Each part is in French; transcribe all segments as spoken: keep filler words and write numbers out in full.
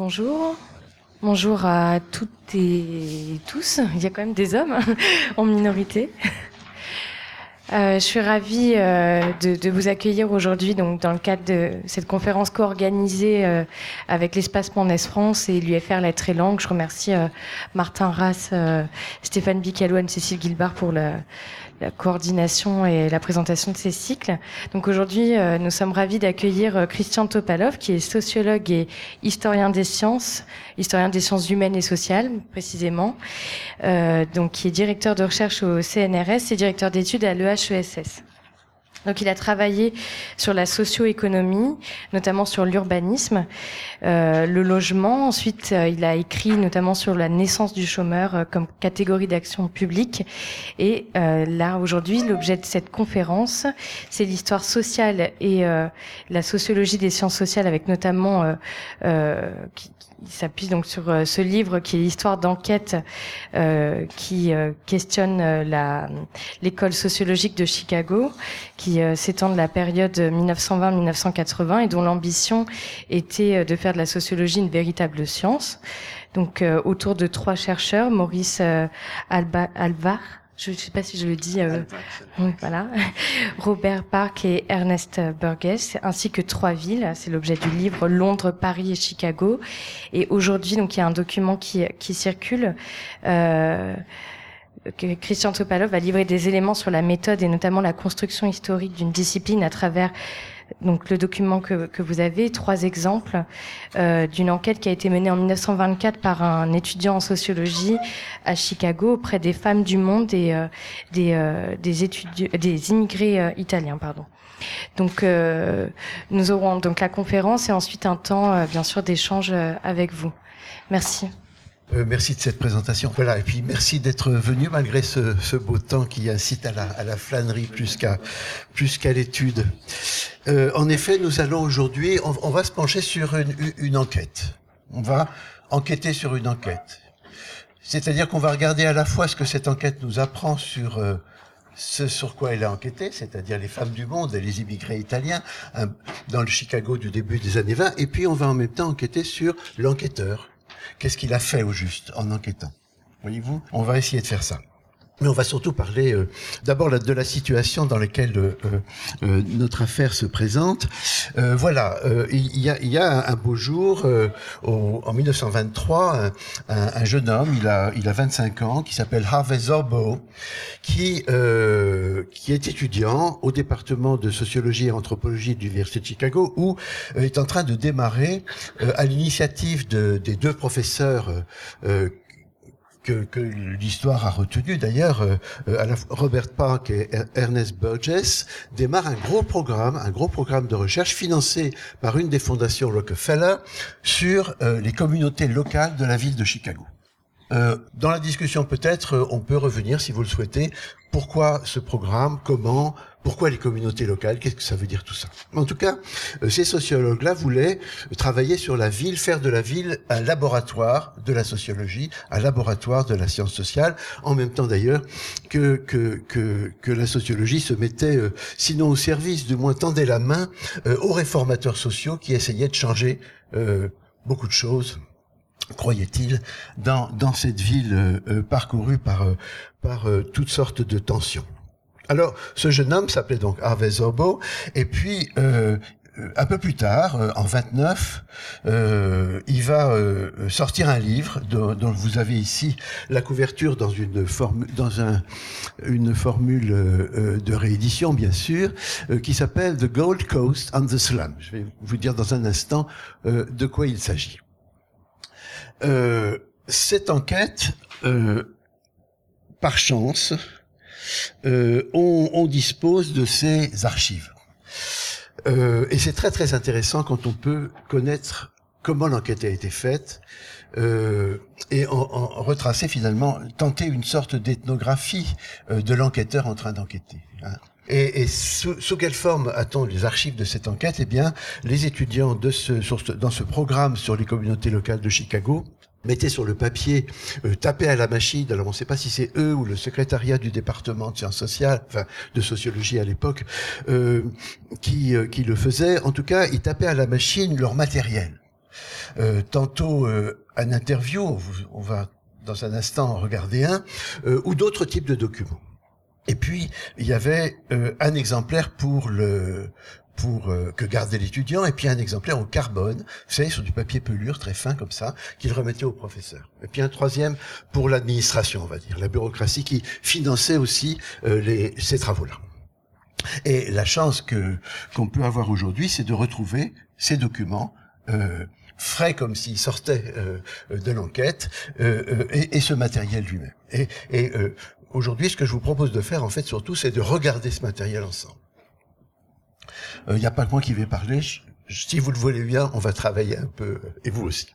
Bonjour. Bonjour à toutes et tous. Il y a quand même des hommes en minorité. Euh, je suis ravie euh, de, de vous accueillir aujourd'hui donc dans le cadre de cette conférence co-organisée euh, avec l'Espace Mendes France et l'U F R Lettres et Langues. Je remercie euh, Martin Rass, euh, Stéphane Bicalou, Anne-Cécile Guilbard pour la, la coordination et la présentation de ces cycles. Donc aujourd'hui, euh, nous sommes ravis d'accueillir euh, Christian Topalov, qui est sociologue et historien des sciences, historien des sciences humaines et sociales, précisément, euh, donc qui est directeur de recherche au C N R S et directeur d'études à l'E H E S S. Donc il a travaillé sur la socio-économie, notamment sur l'urbanisme, euh, le logement. Ensuite, euh, il a écrit notamment sur la naissance du chômeur euh, comme catégorie d'action publique. Et euh, là, aujourd'hui, l'objet de cette conférence, c'est l'histoire sociale et euh, la sociologie des sciences sociales, avec notamment euh, euh, qui, il s'appuie donc sur euh, ce livre qui est l'histoire d'enquête euh, qui euh, questionne euh, la l'école sociologique de Chicago, qui euh, s'étend de la période mille neuf cent vingt à mille neuf cent quatre-vingts et dont l'ambition était euh, de faire de la sociologie une véritable science. Donc euh, autour de trois chercheurs, Maurice euh, Alba, Alvar, je ne sais pas si je le dis, euh, oui, voilà, Robert Park et Ernest Burgess, ainsi que trois villes. C'est l'objet du livre, Londres, Paris et Chicago. Et aujourd'hui, donc, il y a un document qui, qui circule, euh, que Christian Topalov va livrer des éléments sur la méthode et notamment la construction historique d'une discipline à travers donc le document que, que vous avez, trois exemples euh, d'une enquête qui a été menée en mille neuf cent vingt-quatre par un étudiant en sociologie à Chicago auprès des femmes du monde et euh, des, euh, des étudiants, des immigrés euh, italiens, pardon. Donc euh, nous aurons donc la conférence et ensuite un temps, euh, bien sûr, d'échange euh, avec vous. Merci. Euh, merci de cette présentation. Voilà, et puis merci d'être venu malgré ce, ce beau temps qui incite à la, à la flânerie plus qu'à plus qu'à l'étude. Euh, en effet, nous allons aujourd'hui, on, on va se pencher sur une, une enquête. On va enquêter sur une enquête. C'est-à-dire qu'on va regarder à la fois ce que cette enquête nous apprend sur euh, ce sur quoi elle a enquêté, c'est-à-dire les femmes du monde et les immigrés italiens hein, dans le Chicago du début des années vingt, et puis on va en même temps enquêter sur l'enquêteur. Qu'est-ce qu'il a fait au juste en enquêtant? Voyez-vous, on va essayer de faire ça. Mais on va surtout parler euh, d'abord de la situation dans laquelle euh, euh, notre affaire se présente. Euh, voilà, euh, il, y a, il y a un beau jour, euh, au, en mille neuf cent vingt-trois, un, un, un jeune homme, il a, il a vingt-cinq ans, qui s'appelle Harvey Zorbo, qui, euh, qui est étudiant au département de sociologie et anthropologie de l'Université de Chicago, où euh, est en train de démarrer, euh, à l'initiative de, des deux professeurs euh, que, que l'histoire a retenu d'ailleurs, euh, à la, Robert Park et Ernest Burgess, démarre un gros programme, un gros programme de recherche financé par une des fondations Rockefeller sur euh, les communautés locales de la ville de Chicago. Euh, dans la discussion peut-être, on peut revenir, si vous le souhaitez, pourquoi ce programme, comment, pourquoi les communautés locales, qu'est-ce que ça veut dire tout ça. En tout cas, euh, ces sociologues-là voulaient travailler sur la ville, faire de la ville un laboratoire de la sociologie, un laboratoire de la science sociale, en même temps d'ailleurs que que que, que la sociologie se mettait, euh, sinon au service, du moins tendait la main euh, aux réformateurs sociaux qui essayaient de changer euh, beaucoup de choses, croyait-il, dans dans cette ville euh, parcourue par euh, par euh, toutes sortes de tensions. Alors, ce jeune homme s'appelait donc Harvey Zorbo, et puis euh, un peu plus tard, euh, en vingt-neuf, euh, il va euh, sortir un livre dont, dont vous avez ici la couverture dans une formule, dans un une formule euh, de réédition bien sûr, euh, qui s'appelle The Gold Coast and the Slum. Je vais vous dire dans un instant euh, de quoi il s'agit. Euh, cette enquête, euh, par chance, euh, on, on dispose de ces archives. Euh, et c'est très très intéressant quand on peut connaître comment l'enquête a été faite euh, et en, en retracer finalement, tenter une sorte d'ethnographie euh, de l'enquêteur en train d'enquêter. Hein. Et, et sous, sous quelle forme a-t-on les archives de cette enquête? Eh bien, les étudiants de ce, sur ce, dans ce programme sur les communautés locales de Chicago mettaient sur le papier, euh, tapaient à la machine, alors on ne sait pas si c'est eux ou le secrétariat du département de sciences sociales, enfin de sociologie à l'époque, euh, qui, euh, qui le faisait. En tout cas, ils tapaient à la machine leur matériel. Euh, tantôt euh, un interview, on, vous, on va dans un instant en regarder un, euh, ou d'autres types de documents. Et puis, il y avait euh, un exemplaire pour le pour euh, que gardait l'étudiant, et puis un exemplaire au carbone, vous savez, sur du papier pelure, très fin comme ça, qu'il remettait au professeur. Et puis un troisième pour l'administration, on va dire, la bureaucratie qui finançait aussi euh, les, ces travaux-là. Et la chance que qu'on peut avoir aujourd'hui, c'est de retrouver ces documents euh, frais comme s'ils sortaient euh, de l'enquête, euh, euh, et, et ce matériel lui-même. Et, et euh, aujourd'hui, ce que je vous propose de faire, en fait, surtout, c'est de regarder ce matériel ensemble. Il euh, n'y a pas que moi qui vais parler. Je, si vous le voulez bien, on va travailler un peu, et vous aussi.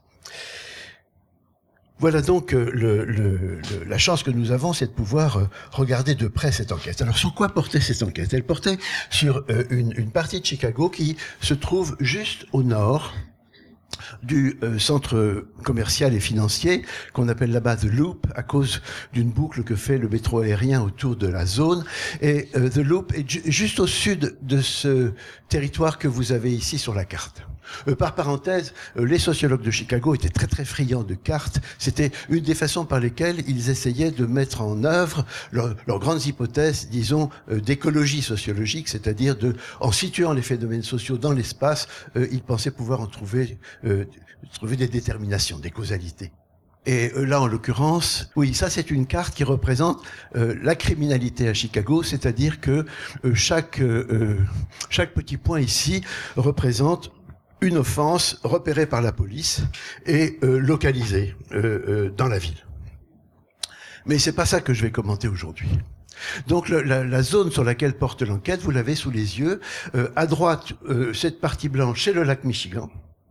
Voilà donc euh, le, le, le, la chance que nous avons, c'est de pouvoir euh, regarder de près cette enquête. Alors, sur quoi portait cette enquête? Elle portait sur euh, une, une partie de Chicago qui se trouve juste au nord du euh, centre commercial et financier qu'on appelle là-bas The Loop à cause d'une boucle que fait le métro aérien autour de la zone. Et euh, The Loop est ju juste au sud de ce territoire que vous avez ici sur la carte. Euh, par parenthèse, euh, les sociologues de Chicago étaient très très friands de cartes. C'était une des façons par lesquelles ils essayaient de mettre en œuvre leur, leurs grandes hypothèses, disons, euh, d'écologie sociologique, c'est-à-dire de, en situant les phénomènes sociaux dans l'espace, euh, ils pensaient pouvoir en trouver, euh, trouver des déterminations, des causalités. Et là, en l'occurrence, oui, ça c'est une carte qui représente euh, la criminalité à Chicago, c'est-à-dire que euh, chaque, euh, chaque petit point ici représente une offense repérée par la police et euh, localisée euh, euh, dans la ville. Mais c'est pas ça que je vais commenter aujourd'hui. Donc le, la, la zone sur laquelle porte l'enquête, vous l'avez sous les yeux. Euh, à droite, euh, cette partie blanche, c'est le lac Michigan.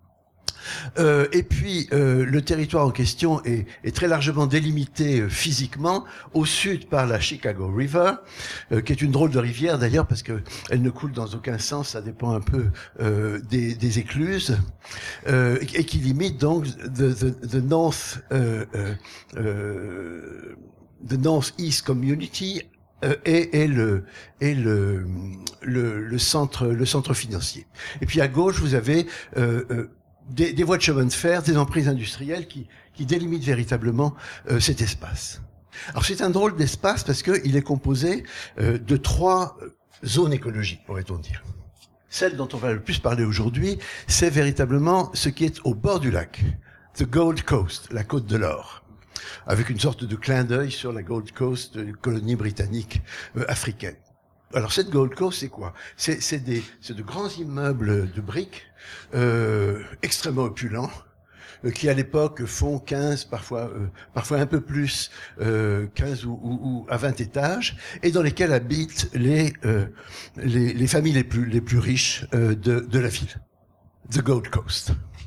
Euh, et puis euh, le territoire en question est, est très largement délimité euh, physiquement au sud par la Chicago River, euh, qui est une drôle de rivière d'ailleurs parce que elle ne coule dans aucun sens, ça dépend un peu euh, des, des écluses, euh, et qui limite donc the, the, the North euh, euh, the Northeast Community euh, et, et le et le, le le centre le centre financier. Et puis à gauche vous avez euh, euh, Des, des voies de chemin de fer, des emprises industrielles qui, qui délimitent véritablement euh, cet espace. Alors c'est un drôle d'espace parce qu'il est composé euh, de trois zones écologiques, pourrait-on dire. Celle dont on va le plus parler aujourd'hui, c'est véritablement ce qui est au bord du lac, the Gold Coast, la côte de l'or, avec une sorte de clin d'œil sur la Gold Coast, colonie britannique euh, africaine. Alors cette Gold Coast, c'est quoi? C'est, c'est, des, c'est de grands immeubles de briques euh, extrêmement opulents euh, qui à l'époque font quinze, parfois euh, parfois un peu plus, euh, quinze ou, ou, ou à vingt étages, et dans lesquels habitent les euh, les, les familles les plus les plus riches euh, de, de la ville, the Gold Coast.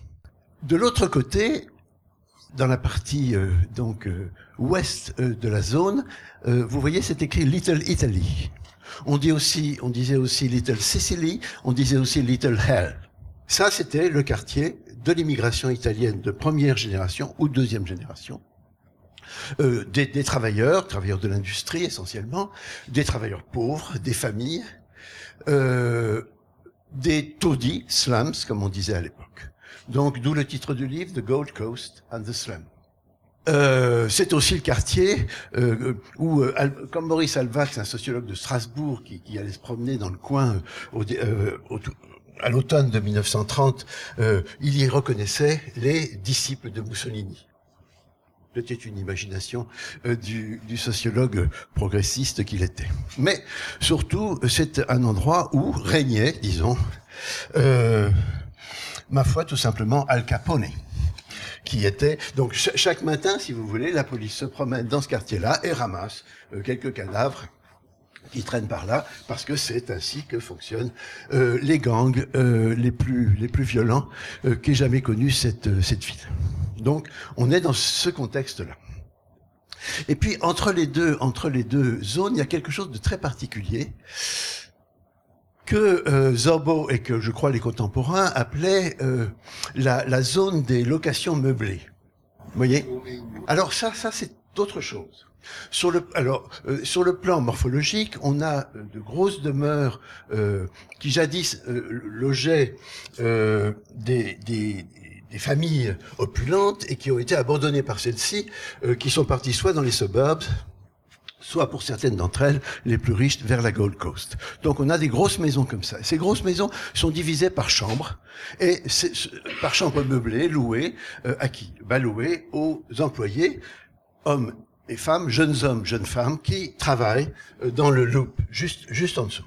De l'autre côté, dans la partie euh, donc euh, ouest euh, de la zone, euh, vous voyez, c'est écrit Little Italy. On dit aussi, on disait aussi Little Sicily, on disait aussi Little Hell. Ça, c'était le quartier de l'immigration italienne de première génération ou deuxième génération. Euh, des, des travailleurs, travailleurs de l'industrie essentiellement, des travailleurs pauvres, des familles, euh, des taudis, slums, comme on disait à l'époque. Donc, d'où le titre du livre, The Gold Coast and the Slum. Euh, c'est aussi le quartier euh, où, euh, comme Maurice Alvax, un sociologue de Strasbourg, qui, qui allait se promener dans le coin euh, au, euh, au, à l'automne de mille neuf cent trente, euh, il y reconnaissait les disciples de Mussolini. C'était une imagination euh, du, du sociologue progressiste qu'il était. Mais surtout, c'est un endroit où régnait, disons, euh, ma foi, tout simplement Al Capone. Qui était donc ch chaque matin, si vous voulez, la police se promène dans ce quartier-là et ramasse euh, quelques cadavres qui traînent par là, parce que c'est ainsi que fonctionnent euh, les gangs euh, les plus les plus violents euh, qu'ait jamais connu cette euh, cette ville. Donc, on est dans ce contexte-là. Et puis entre les deux entre les deux zones, il y a quelque chose de très particulier que euh, Zorbo et que je crois les contemporains appelaient euh, la, la zone des locations meublées. Vous voyez? Alors ça, ça c'est autre chose. Sur le, alors euh, sur le plan morphologique, on a euh, de grosses demeures euh, qui jadis euh, logeaient euh, des, des, des familles opulentes et qui ont été abandonnées par celles-ci, euh, qui sont parties soit dans les suburbs, soit pour certaines d'entre elles, les plus riches, vers la Gold Coast. Donc on a des grosses maisons comme ça. Ces grosses maisons sont divisées par chambres, et c'est, par chambres meublées, louées, euh, à qui? Bah, louées aux employés, hommes et femmes, jeunes hommes, jeunes femmes, qui travaillent dans le loop, juste, juste en dessous.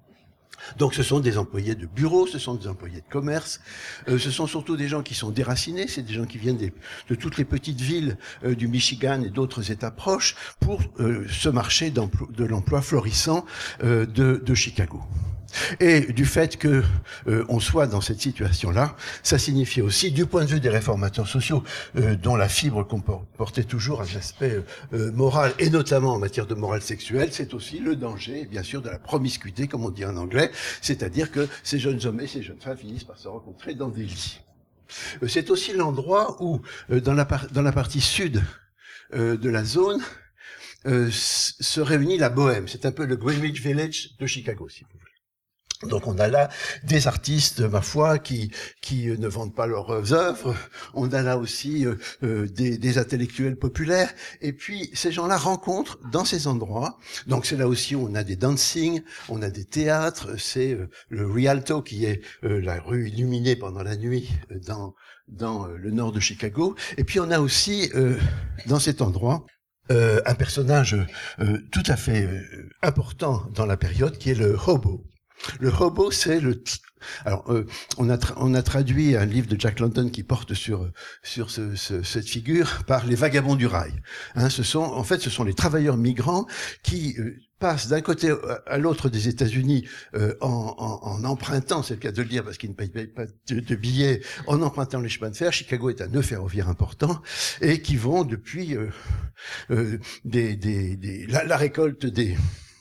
Donc ce sont des employés de bureau, ce sont des employés de commerce, euh, ce sont surtout des gens qui sont déracinés, c'est des gens qui viennent des, de toutes les petites villes euh, du Michigan et d'autres États proches pour euh, ce marché de l'emploi florissant euh, de, de Chicago. Et du fait que euh, on soit dans cette situation-là, ça signifie aussi, du point de vue des réformateurs sociaux, euh, dont la fibre comportait toujours un aspect euh, moral, et notamment en matière de morale sexuelle, c'est aussi le danger, bien sûr, de la promiscuité, comme on dit en anglais, c'est-à-dire que ces jeunes hommes et ces jeunes femmes finissent par se rencontrer dans des lits. Euh, c'est aussi l'endroit où, euh, dans, la dans la partie sud euh, de la zone, euh, se réunit la bohème. C'est un peu le Greenwich Village de Chicago, si vous voulez. Donc on a là des artistes, ma foi, qui qui ne vendent pas leurs œuvres. On a là aussi euh, euh, des, des intellectuels populaires. Et puis ces gens-là rencontrent dans ces endroits. Donc c'est là aussi où on a des dancing, on a des théâtres. C'est euh, le Rialto qui est euh, la rue illuminée pendant la nuit euh, dans dans euh, le nord de Chicago. Et puis on a aussi euh, dans cet endroit euh, un personnage euh, tout à fait euh, important dans la période qui est le hobo. Le hobo, c'est le... Alors, euh, on a tra- on a traduit un livre de Jack London qui porte sur sur ce, ce, cette figure par les vagabonds du rail. Hein, ce sont, en fait, ce sont les travailleurs migrants qui euh, passent d'un côté à l'autre des États-Unis euh, en, en, en empruntant, c'est le cas de le dire parce qu'ils ne payent pas de, de billets, en empruntant les chemins de fer. Chicago est un nœud ferroviaire important et qui vont depuis euh, euh, des, des, des la, la récolte des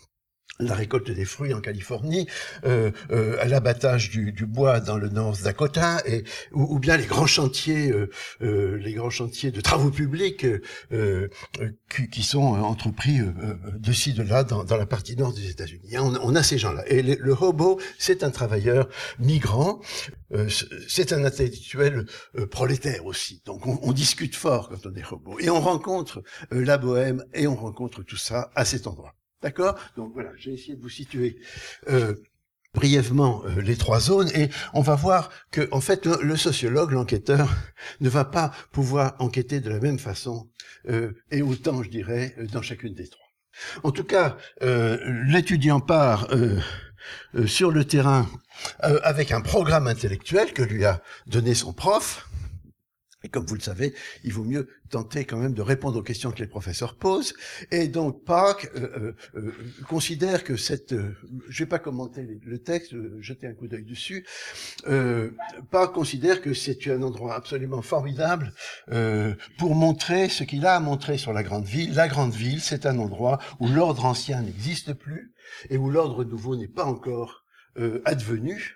la récolte des fruits en Californie, euh, euh, à l'abattage du, du bois dans le North Dakota, et ou, ou bien les grands chantiers, euh, euh, les grands chantiers de travaux publics euh, euh, qui, qui sont entrepris euh, de ci de là dans, dans la partie nord des États-Unis. On, on a ces gens-là. Et le, le hobo, c'est un travailleur migrant, euh, c'est un intellectuel euh, prolétaire aussi. Donc on, on discute fort quand on est hobo, et on rencontre euh, la bohème, et on rencontre tout ça à cet endroit. D'accord? Donc voilà, j'ai essayé de vous situer euh, brièvement euh, les trois zones, et on va voir que en fait le, le sociologue, l'enquêteur, ne va pas pouvoir enquêter de la même façon euh, et autant, je dirais, dans chacune des trois. En tout cas, euh, l'étudiant part euh, euh, sur le terrain euh, avec un programme intellectuel que lui a donné son prof. Et comme vous le savez, il vaut mieux tenter quand même de répondre aux questions que les professeurs posent. Et donc Park euh, euh, considère que cette... Euh, je vais pas commenter le texte, euh, jeter un coup d'œil dessus. Euh, Park considère que c'est un endroit absolument formidable euh, pour montrer ce qu'il a à montrer sur la grande ville. La grande ville, c'est un endroit où l'ordre ancien n'existe plus et où l'ordre nouveau n'est pas encore euh, advenu.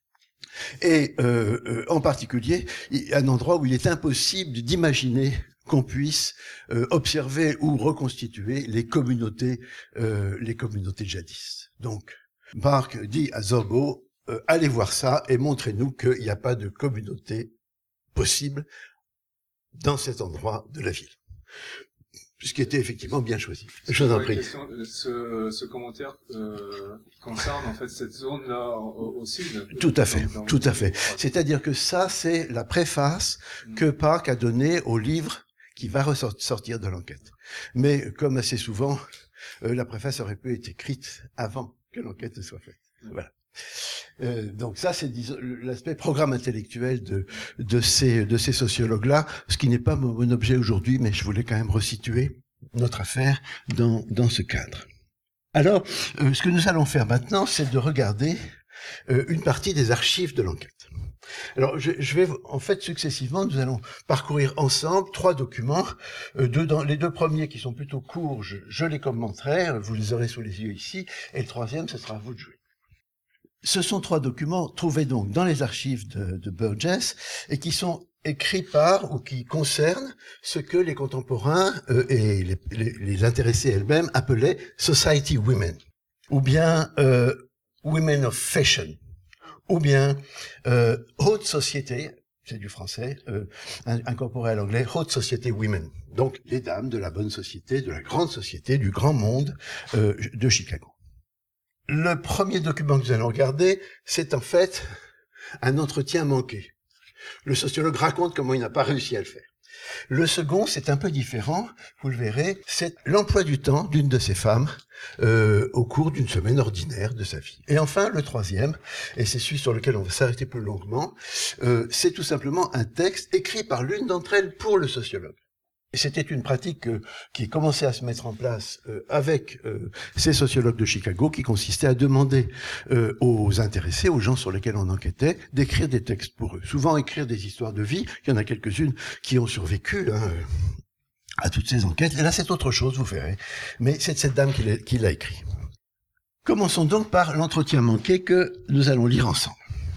Et euh, euh, en particulier, un endroit où il est impossible d'imaginer qu'on puisse euh, observer ou reconstituer les communautés, euh, les communautés jadis. Donc, Park dit à Zorbo, euh, allez voir ça et montrez-nous qu'il n'y a pas de communauté possible dans cet endroit de la ville. Ce qui était effectivement bien choisi. Je vous en prie. Question, ce, ce commentaire euh, concerne en fait cette zone-là au, au sud. Tout à fait, dans, dans tout à fait. C'est-à-dire que ça, c'est la préface mmh. que Park a donnée au livre qui va ressortir de l'enquête. Mais comme assez souvent, euh, la préface aurait pu être écrite avant que l'enquête ne soit faite. Mmh. Voilà. Euh, donc ça, c'est l'aspect programme intellectuel de, de ces, de ces sociologues-là, ce qui n'est pas mon, mon objet aujourd'hui, mais je voulais quand même resituer notre affaire dans, dans ce cadre. Alors, euh, ce que nous allons faire maintenant, c'est de regarder euh, une partie des archives de l'enquête. Alors, je, je vais, en fait, successivement, nous allons parcourir ensemble trois documents. Euh, deux dans, les deux premiers, qui sont plutôt courts, je, je les commenterai, vous les aurez sous les yeux ici, et le troisième, ce sera à vous de jouer. Ce sont trois documents trouvés donc dans les archives de, de Burgess et qui sont écrits par ou qui concernent ce que les contemporains euh, et les, les, les intéressés elles-mêmes appelaient Society Women, ou bien euh, Women of Fashion, ou bien euh, Haute Société, c'est du français, euh, incorporé à l'anglais, Haute Société Women. Donc, les dames de la bonne société, de la grande société, du grand monde euh, de Chicago. Le premier document que nous allons regarder, c'est en fait un entretien manqué. Le sociologue raconte comment il n'a pas réussi à le faire. Le second, c'est un peu différent, vous le verrez, c'est l'emploi du temps d'une de ces femmes euh, au cours d'une semaine ordinaire de sa vie. Et enfin, le troisième, et c'est celui sur lequel on va s'arrêter plus longuement, euh, c'est tout simplement un texte écrit par l'une d'entre elles pour le sociologue. Et c'était une pratique euh, qui commençait à se mettre en place euh, avec euh, ces sociologues de Chicago, qui consistait à demander euh, aux intéressés, aux gens sur lesquels on enquêtait, d'écrire des textes pour eux. Souvent écrire des histoires de vie, il y en a quelques-unes qui ont survécu hein, euh, à toutes ces enquêtes. Et là, c'est autre chose, vous verrez. Mais c'est cette dame qui l'a, qui l'a écrit. Commençons donc par l'entretien manqué que nous allons lire ensemble.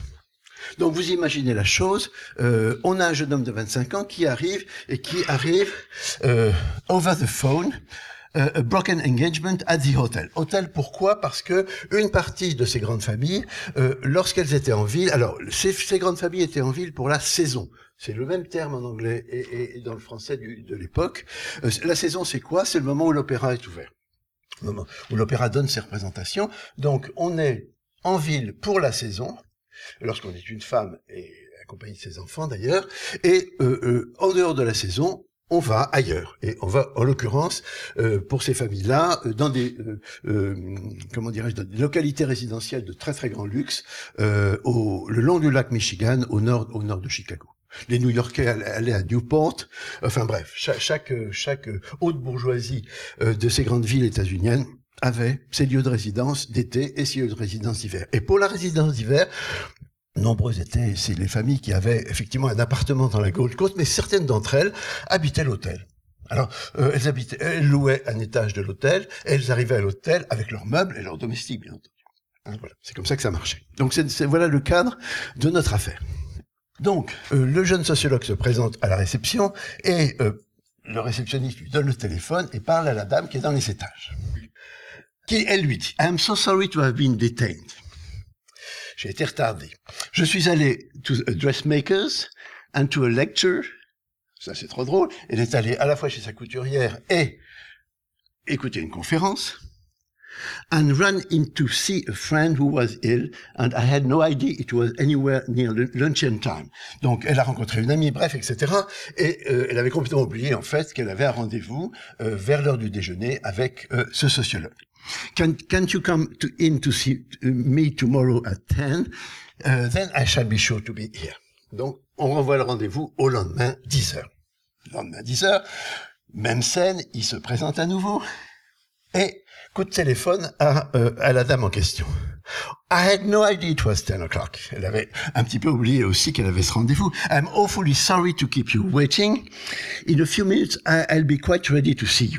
Donc vous imaginez la chose, euh, on a un jeune homme de vingt-cinq ans qui arrive, et qui arrive euh, over the phone, uh, a broken engagement at the hotel. Hôtel, pourquoi? Parce que une partie de ces grandes familles, euh, lorsqu'elles étaient en ville, alors ces, ces grandes familles étaient en ville pour la saison. C'est le même terme en anglais et, et dans le français du, de l'époque. Euh, la saison, c'est quoi? C'est le moment où l'opéra est ouvert, le moment où l'opéra donne ses représentations. Donc on est en ville pour la saison, lorsqu'on est une femme et accompagnée de ses enfants d'ailleurs, et euh, euh, en dehors de la saison, on va ailleurs. Et on va, en l'occurrence, euh, pour ces familles-là, euh, dans des, euh, euh, comment dirais-je, dans des localités résidentielles de très très grand luxe, euh, au, le long du lac Michigan, au nord, au nord de Chicago. Les New-Yorkais allaient à Newport. Enfin bref, chaque, chaque, chaque haute bourgeoisie euh, de ces grandes villes états-uniennes avait ses lieux de résidence d'été et ses lieux de résidence d'hiver. Et pour la résidence d'hiver, nombreuses étaient c'est les familles qui avaient effectivement un appartement dans la Gold Coast, mais certaines d'entre elles habitaient l'hôtel. Alors, euh, elles habitaient, elles louaient un étage de l'hôtel, et elles arrivaient à l'hôtel avec leurs meubles et leurs domestiques, bien entendu. Hein, voilà, c'est comme ça que ça marchait. Donc, c'est, c'est, voilà le cadre de notre affaire. Donc, euh, le jeune sociologue se présente à la réception, et euh, le réceptionniste lui donne le téléphone et parle à la dame qui est dans les étages. Qui, elle lui dit, I am so sorry to have been detained. J'ai été retardé. Je suis allé to a dressmaker's and to a lecture. Ça, c'est trop drôle. Elle est allée à la fois chez sa couturière et écouter une conférence. And run in to see a friend who was ill, and I had no idea it was anywhere near luncheon time. Donc, elle a rencontré une amie, bref, et cetera. Et euh, elle avait complètement oublié, en fait, qu'elle avait un rendez-vous euh, vers l'heure du déjeuner avec euh, ce sociologue. Can, can't you come to, in to see me tomorrow at ten? Uh, then I shall be sure to be here. Donc, on renvoie le rendez-vous au lendemain, dix heures. Le lendemain, dix heures, même scène, il se présente à nouveau. Et coup de téléphone à, euh, à la dame en question. I had no idea it was ten o'clock. Elle avait un petit peu oublié aussi qu'elle avait ce rendez-vous. I'm awfully sorry to keep you waiting. In a few minutes, I'll be quite ready to see you.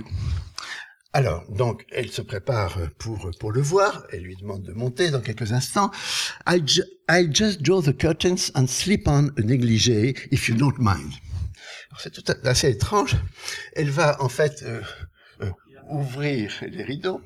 Alors, donc, elle se prépare pour, pour le voir. Elle lui demande de monter dans quelques instants. I, ju- I just draw the curtains and slip on a négligé, if you don't mind. Alors, c'est tout à, assez étrange. Elle va, en fait, euh, euh, ouvrir les rideaux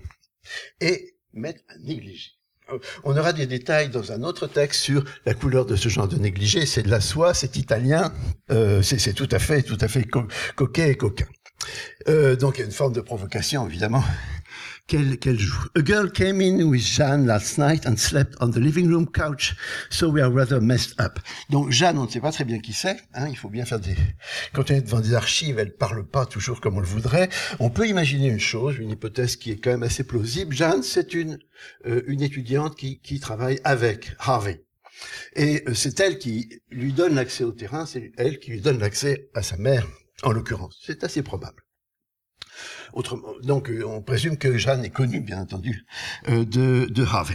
et mettre un négligé. On aura des détails dans un autre texte sur la couleur de ce genre de négligé. C'est de la soie, c'est italien, euh, c'est, c'est tout à fait, tout à fait co- coquet et coquin. Euh, donc il y a une forme de provocation, évidemment, qu'elle, qu'elle joue. A girl came in with Jeanne last night and slept on the living room couch, so we are rather messed up. Donc Jeanne, on ne sait pas très bien qui c'est, hein, il faut bien faire des... Quand on est devant des archives, elle parle pas toujours comme on le voudrait. On peut imaginer une chose, une hypothèse qui est quand même assez plausible. Jeanne, c'est une, euh, une étudiante qui, qui travaille avec Harvey. Et euh, c'est elle qui lui donne l'accès au terrain, c'est elle qui lui donne l'accès à sa mère, en l'occurrence. C'est assez probable. Autrement, donc, euh, on présume que Jeanne est connue, bien entendu, euh, de, de Harvey.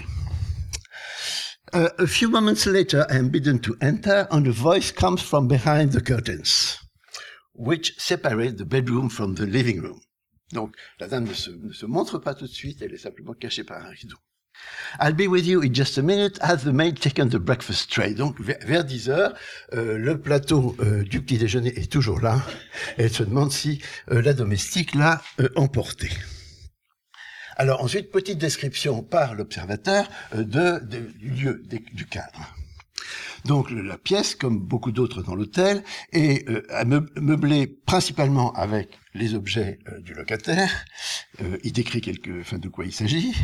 Uh, a few moments later, I am bidden to enter, and a voice comes from behind the curtains, which separate the bedroom from the living room. Donc, la dame ne se, ne se montre pas tout de suite, elle est simplement cachée par un rideau. I'll be with you in just a minute. Has the maid taken the breakfast tray? Donc, vers dix heures, euh, le plateau euh, du petit déjeuner est toujours là. Elle se demande si euh, la domestique l'a euh, emporté. Alors ensuite, petite description par l'observateur euh, de, de, du lieu, de, du cadre. Donc la pièce, comme beaucoup d'autres dans l'hôtel, est euh, meublée principalement avec les objets euh, du locataire. Euh, il décrit quelque, enfin, de quoi il s'agit.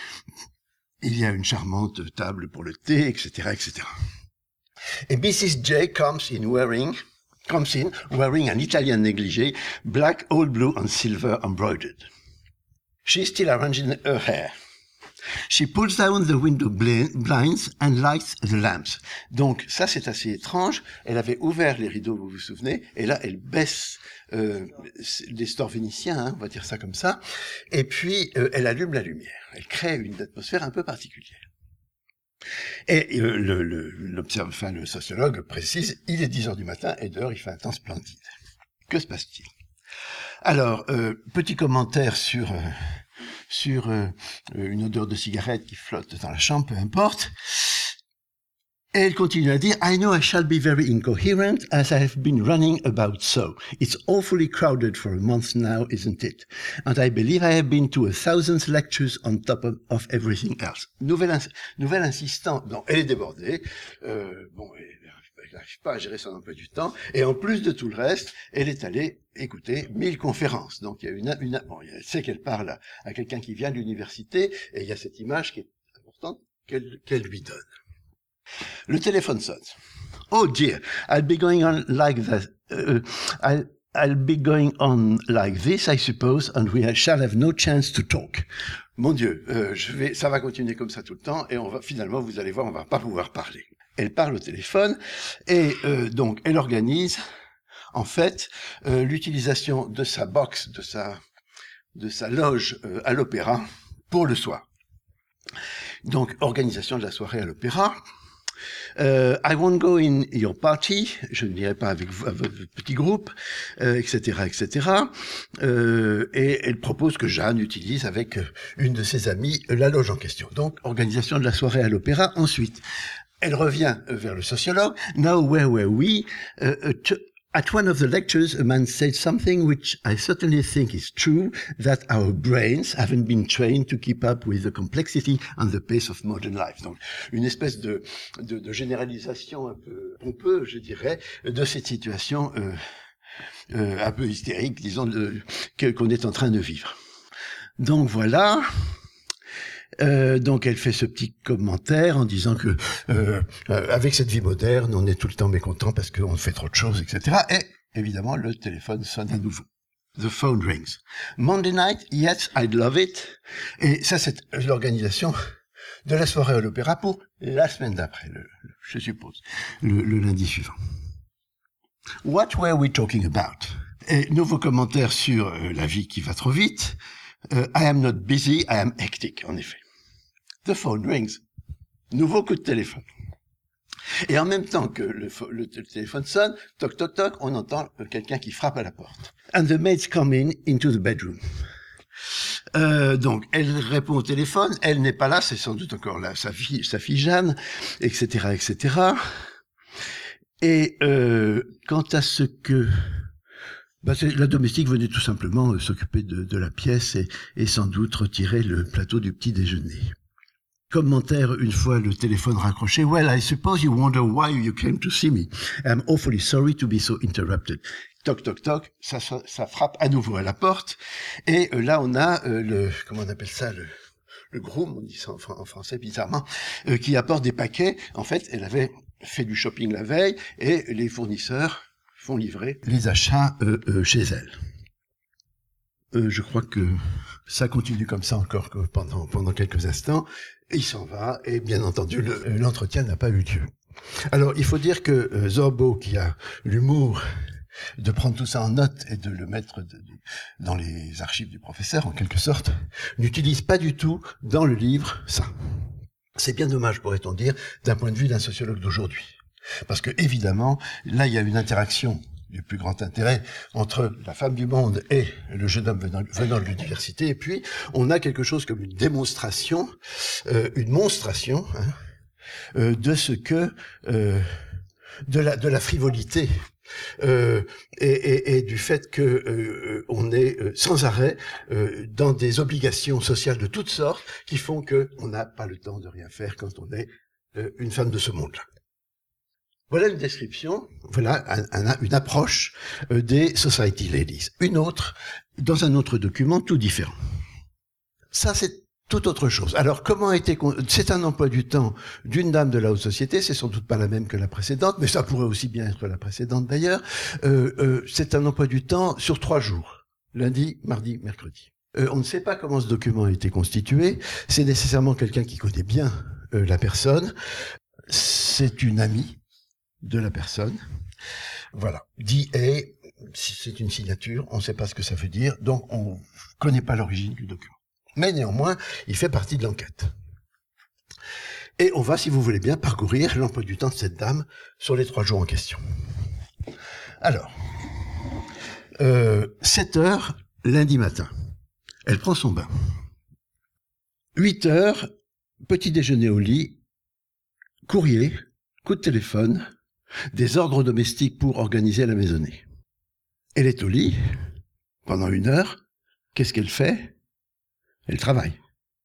Il y a une charmante table pour le thé, et cetera, et cetera. Et missus J comes in wearing, comes in wearing an Italian negligee, black, old blue and silver embroidered. She's still arranging her hair. She pulls down the window blinds and lights the lamps. Donc ça c'est assez étrange. Elle avait ouvert les rideaux, vous vous souvenez, et là elle baisse euh, les stores vénitiens, hein, on va dire ça comme ça, et puis euh, elle allume la lumière. Elle crée une atmosphère un peu particulière. Et euh, le, le, l'observe, enfin, le sociologue précise, il est dix heures du matin et dehors il fait un temps splendide. Que se passe-t-il? Alors, euh, petit commentaire sur... Euh, sur euh, une odeur de cigarette qui flotte dans la chambre, peu importe. Et elle continue à dire, I know I shall be very incoherent as I have been running about so. It's awfully crowded for a month now, isn't it? And I believe I have been to a thousand lectures on top of, of everything else. Nouvelle, ins- nouvelle insistante. Non, elle est débordée. Euh, bon, elle n'arrive pas à gérer son emploi du temps. Et en plus de tout le reste, elle est allée écouter mille conférences. Donc il y a une, une bon, elle sait qu'elle parle à, à quelqu'un qui vient de l'université, et il y a cette image qui est importante qu'elle, qu'elle lui donne. Le téléphone sonne. Oh dear, I'll be going on like that. Uh, I'll, I'll be going on like this, I suppose, and we shall have no chance to talk. Mon Dieu, euh, je vais, ça va continuer comme ça tout le temps, et on va finalement, vous allez voir, on va pas pouvoir parler. Elle parle au téléphone, et euh, donc elle organise, en fait, euh, l'utilisation de sa box, de sa, de sa loge euh, à l'opéra pour le soir. Donc, organisation de la soirée à l'opéra. Uh, I won't go in your party, je ne dirai pas avec vous, avec votre petit groupe, euh, et cetera, et cetera. Euh, et elle propose que Jeanne utilise avec une de ses amies la loge en question. Donc, organisation de la soirée à l'opéra. Ensuite, elle revient vers le sociologue. Now, where were we? Uh, uh, t- At one of the lectures, a man said something which I certainly think is true, that our brains haven't been trained to keep up with the complexity and the pace of modern life. Donc, une espèce de, de, de généralisation un peu pompeuse, je dirais, de cette situation euh, euh, un peu hystérique, disons, de, que, qu'on est en train de vivre. Donc voilà... Euh, donc elle fait ce petit commentaire en disant que euh, euh, avec cette vie moderne, on est tout le temps mécontent parce qu'on fait trop de choses, et cetera. Et évidemment, le téléphone sonne à nouveau. The phone rings. Monday night, yes, I'd love it. Et ça, c'est l'organisation de la soirée à l'opéra pour la semaine d'après, le, le, je suppose, le, le lundi suivant. What were we talking about? Et nouveau commentaire sur euh, la vie qui va trop vite. Uh, I am not busy, I am hectic, en effet. The phone rings. Nouveau coup de téléphone. Et en même temps que le, le, le téléphone sonne, toc toc toc, on entend quelqu'un qui frappe à la porte. And the maids come in into the bedroom. Euh, donc, elle répond au téléphone, elle n'est pas là, c'est sans doute encore là, sa fille, sa fille Jeanne, et cetera, et cetera. Et euh, quant à ce que... Bah, c'est, la domestique venait tout simplement euh, s'occuper de, de la pièce et, et sans doute retirer le plateau du petit déjeuner. Commentaire une fois le téléphone raccroché. Well, I suppose you wonder why you came to see me. I'm awfully sorry to be so interrupted. Toc, toc, toc, ça, ça, ça frappe à nouveau à la porte. Et euh, là, on a euh, le, comment on appelle ça, le, le groom, on dit ça en, en français bizarrement, euh, qui apporte des paquets. En fait, elle avait fait du shopping la veille et les fournisseurs font livrer les achats euh, euh, chez elle. Euh, je crois que ça continue comme ça encore pendant, pendant quelques instants. Il s'en va et bien entendu, le, l'entretien n'a pas eu lieu. Alors, il faut dire que euh, Zorbo, qui a l'humour de prendre tout ça en note et de le mettre de, de, dans les archives du professeur, en quelque sorte, n'utilise pas du tout dans le livre ça. C'est bien dommage, pourrait-on dire, d'un point de vue d'un sociologue d'aujourd'hui. Parce que, évidemment, là, il y a une interaction du plus grand intérêt entre la femme du monde et le jeune homme venant, venant de l'université. Et puis, on a quelque chose comme une démonstration, euh, une monstration hein, euh, de ce que... Euh, de la, de la frivolité euh, et, et, et du fait que euh, on est euh, sans arrêt euh, dans des obligations sociales de toutes sortes qui font que on n'a pas le temps de rien faire quand on est euh, une femme de ce monde-là. Voilà une description, voilà un, un, une approche euh, des Society Ladies. Une autre, dans un autre document, tout différent. Ça, c'est tout autre chose. Alors, comment a été... C'est un emploi du temps d'une dame de la haute société, c'est sans doute pas la même que la précédente, mais ça pourrait aussi bien être la précédente d'ailleurs. Euh, euh, c'est un emploi du temps sur trois jours. Lundi, mardi, mercredi. Euh, on ne sait pas comment ce document a été constitué. C'est nécessairement quelqu'un qui connaît bien euh, la personne. C'est une amie de la personne. Voilà. D A, c'est une signature, on ne sait pas ce que ça veut dire, donc on ne connaît pas l'origine du document. Mais néanmoins, il fait partie de l'enquête. Et on va, si vous voulez bien, parcourir l'emploi du temps de cette dame sur les trois jours en question. Alors, euh, sept heures, lundi matin. Elle prend son bain. huit heures, petit déjeuner au lit, courrier, coup de téléphone, des ordres domestiques pour organiser la maisonnée. Elle est au lit, pendant une heure. Qu'est-ce qu'elle fait? Elle travaille.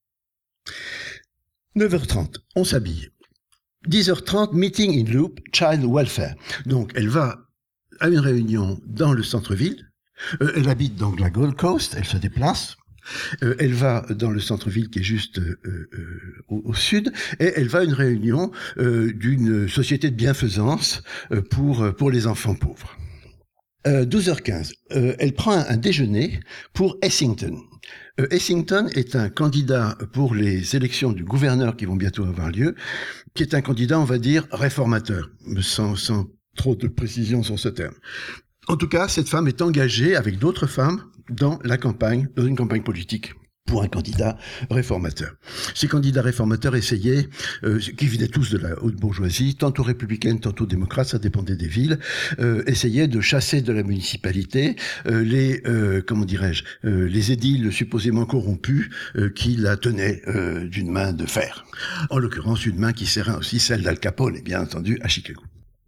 neuf heures trente, on s'habille. dix heures trente, meeting in loop, child welfare. Donc, elle va à une réunion dans le centre-ville. Euh, elle habite donc la Gold Coast, elle se déplace. Euh, elle va dans le centre-ville qui est juste euh, euh, au, au sud, et elle va à une réunion euh, d'une société de bienfaisance euh, pour, pour les enfants pauvres. Euh, douze heures quinze, euh, elle prend un, un déjeuner pour Essington. Euh, Essington est un candidat pour les élections du gouverneur qui vont bientôt avoir lieu, qui est un candidat, on va dire, réformateur, sans, sans trop de précision sur ce terme. En tout cas, cette femme est engagée avec d'autres femmes dans la campagne, dans une campagne politique pour un candidat réformateur. Ces candidats réformateurs essayaient, euh, qui venaient tous de la haute bourgeoisie, tantôt républicaine, tantôt démocrate, ça dépendait des villes, euh, essayaient de chasser de la municipalité euh, les, euh, comment dirais-je, euh, les édiles supposément corrompus euh, qui la tenaient euh, d'une main de fer. En l'occurrence, une main qui serrait aussi celle d'Al Capone, bien entendu, à Chicago.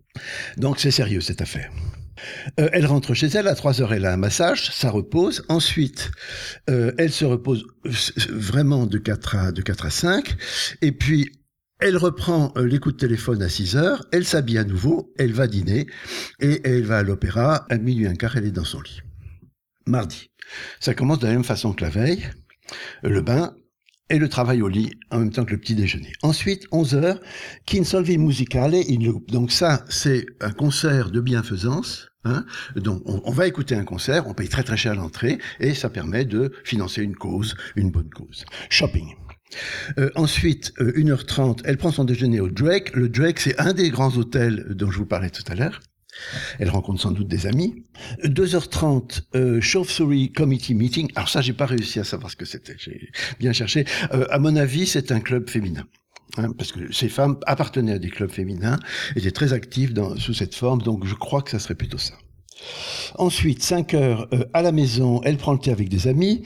Donc c'est sérieux cette affaire. Euh, elle rentre chez elle, à trois heures elle a un massage, ça repose. Ensuite, euh, elle se repose vraiment de quatre à, de quatre à cinq. Et puis, elle reprend euh, les coups de téléphone à six heures, elle s'habille à nouveau, elle va dîner et elle va à l'opéra. À minuit un quart, elle est dans son lit. Mardi. Ça commence de la même façon que la veille. Le bain et le travail au lit en même temps que le petit déjeuner. Ensuite, onze heures, Kinsolvi Musicale in Loop. Donc ça, c'est un concert de bienfaisance. Hein, donc on, on va écouter un concert, on paye très très cher l'entrée et ça permet de financer une cause, une bonne cause. Shopping. Euh, ensuite, euh, une heure trente, elle prend son déjeuner au Drake. Le Drake, c'est un des grands hôtels dont je vous parlais tout à l'heure. Elle rencontre sans doute des amis. deux heures trente, euh, Chauve-souris Committee Meeting. Alors ça, j'ai pas réussi à savoir ce que c'était. J'ai bien cherché. Euh, à mon avis, c'est un club féminin. Hein, parce que ces femmes appartenaient à des clubs féminins, étaient très actives dans, sous cette forme, donc je crois que ça serait plutôt ça. Ensuite, cinq heures, euh, à la maison, elle prend le thé avec des amis,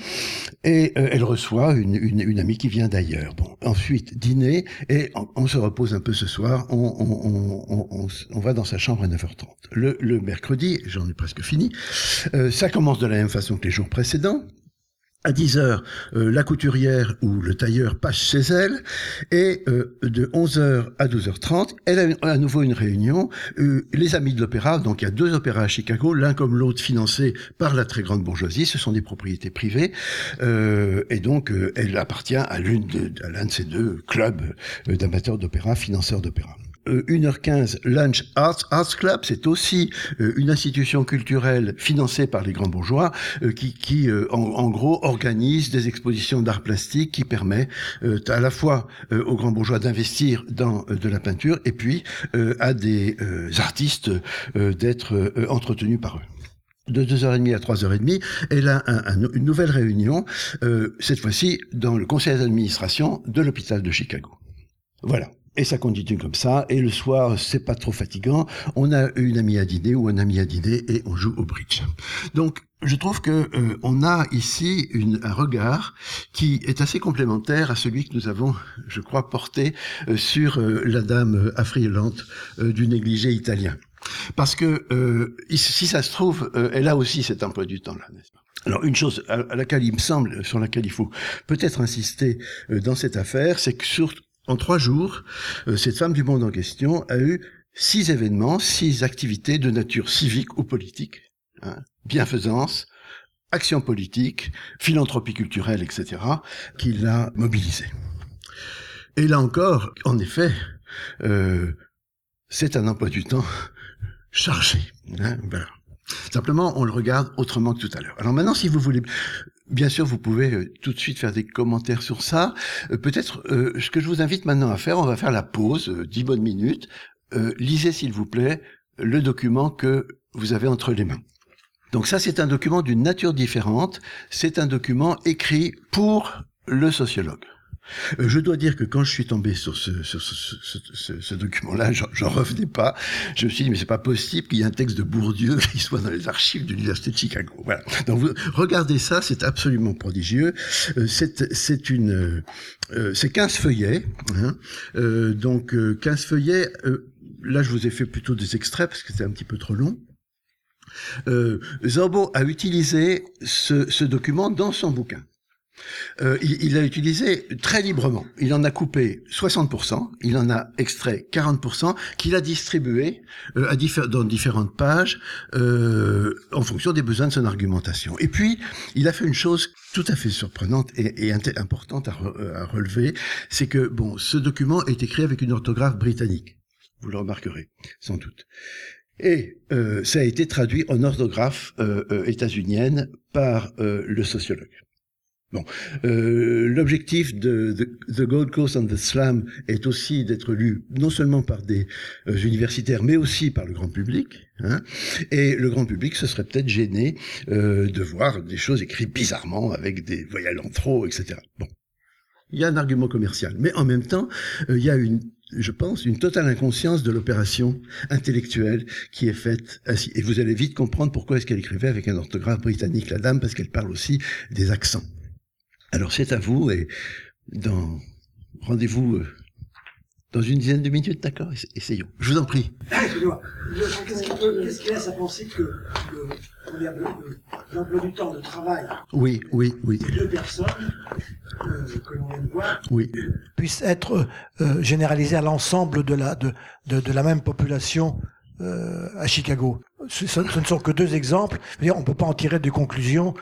et euh, elle reçoit une, une, une amie qui vient d'ailleurs. Bon, ensuite, dîner, et on, on se repose un peu ce soir, on, on, on, on, on va dans sa chambre à neuf heures trente. Le, le mercredi, j'en ai presque fini, euh, ça commence de la même façon que les jours précédents. À dix heures, euh, la couturière ou le tailleur passe chez elle, et euh, de onze heures à douze heures trente, elle a à nouveau une réunion. Euh, les Amis de l'Opéra, donc il y a deux opéras à Chicago, l'un comme l'autre financés par la très grande bourgeoisie, ce sont des propriétés privées, euh, et donc euh, elle appartient à l'une de, à l'un de ces deux clubs euh, d'amateurs d'opéra, financeurs d'opéra. Euh, une heure quinze, Lunch Arts, Arts Club, c'est aussi euh, une institution culturelle financée par les grands bourgeois euh, qui, qui euh, en, en gros, organise des expositions d'art plastique qui permet euh, à la fois euh, aux grands bourgeois d'investir dans euh, de la peinture et puis euh, à des euh, artistes euh, d'être euh, entretenus par eux. De deux heures trente à trois heures trente, elle a un, un, une nouvelle réunion, euh, cette fois-ci dans le conseil d'administration de l'hôpital de Chicago. Voilà. Et ça continue comme ça, et le soir, c'est pas trop fatigant, on a une amie à dîner ou un ami à dîner, et on joue au bridge. Donc, je trouve que euh, on a ici une, un regard qui est assez complémentaire à celui que nous avons, je crois, porté euh, sur euh, la dame affriolante euh, du négligé italien. Parce que, euh, si ça se trouve, euh, elle a aussi cet emploi du temps-là, n'est-ce pas? Alors, une chose à, à laquelle il me semble, sur laquelle il faut peut-être insister euh, dans cette affaire, c'est que sur En trois jours, euh, cette femme du monde en question a eu six événements, six activités de nature civique ou politique, hein, bienfaisance, action politique, philanthropie culturelle, et cetera, qui l'a mobilisé. Et là encore, en effet, euh, c'est un emploi du temps chargé. Hein, voilà. Simplement, on le regarde autrement que tout à l'heure. Alors maintenant, si vous voulez, bien sûr, vous pouvez euh, tout de suite faire des commentaires sur ça. Euh, peut-être, euh, ce que je vous invite maintenant à faire, on va faire la pause, euh, dix bonnes minutes. Euh, lisez, s'il vous plaît, le document que vous avez entre les mains. Donc ça, c'est un document d'une nature différente. C'est un document écrit pour le sociologue. Euh, je dois dire que quand je suis tombé sur ce, sur ce, ce, ce, ce document-là, j'en, j'en revenais pas. Je me suis dit, mais c'est pas possible qu'il y ait un texte de Bourdieu qui soit dans les archives de l'Université de Chicago. Voilà. Donc, vous, regardez ça, c'est absolument prodigieux. Euh, c'est, c'est une, euh, c'est quinze feuillets, hein. Euh, donc, euh, quinze feuillets, euh, là, je vous ai fait plutôt des extraits parce que c'était un petit peu trop long. Euh, Zorbo a utilisé ce, ce document dans son bouquin. Euh, il, il l'a utilisé très librement. Il en a coupé soixante pour cent, il en a extrait quarante pour cent, qu'il a distribué euh, à diffé- dans différentes pages euh, en fonction des besoins de son argumentation. Et puis, il a fait une chose tout à fait surprenante et, et int- importante à, re- à relever, c'est que bon, ce document est écrit avec une orthographe britannique. Vous le remarquerez, sans doute. Et euh, ça a été traduit en orthographe euh, euh, états-unienne par euh, le sociologue. Bon, euh, l'objectif de, de The Gold Coast and the Slam est aussi d'être lu non seulement par des euh, universitaires, mais aussi par le grand public. Hein, et le grand public se serait peut-être gêné euh, de voir des choses écrites bizarrement avec des voyelles en trop, et cetera. Bon, il y a un argument commercial, mais en même temps, euh, il y a une, je pense, une totale inconscience de l'opération intellectuelle qui est faite ainsi. Et vous allez vite comprendre pourquoi est-ce qu'elle écrivait avec un orthographe britannique, la dame, parce qu'elle parle aussi des accents. Alors c'est à vous, et dans rendez-vous euh, dans une dizaine de minutes, d'accord ? Essayons. Je vous en prie. Excusez-moi. Qu'est-ce qui, peut, qu'est-ce qui laisse à penser que le, le, le, l'emploi du temps de travail oui, oui, oui. des deux personnes euh, que l'on vient de voir oui. puisse être euh, généralisé à l'ensemble de la, de, de, de la même population euh, à Chicago. Ce, ce, ce ne sont que deux exemples. Je veux dire, on ne peut pas en tirer de conclusions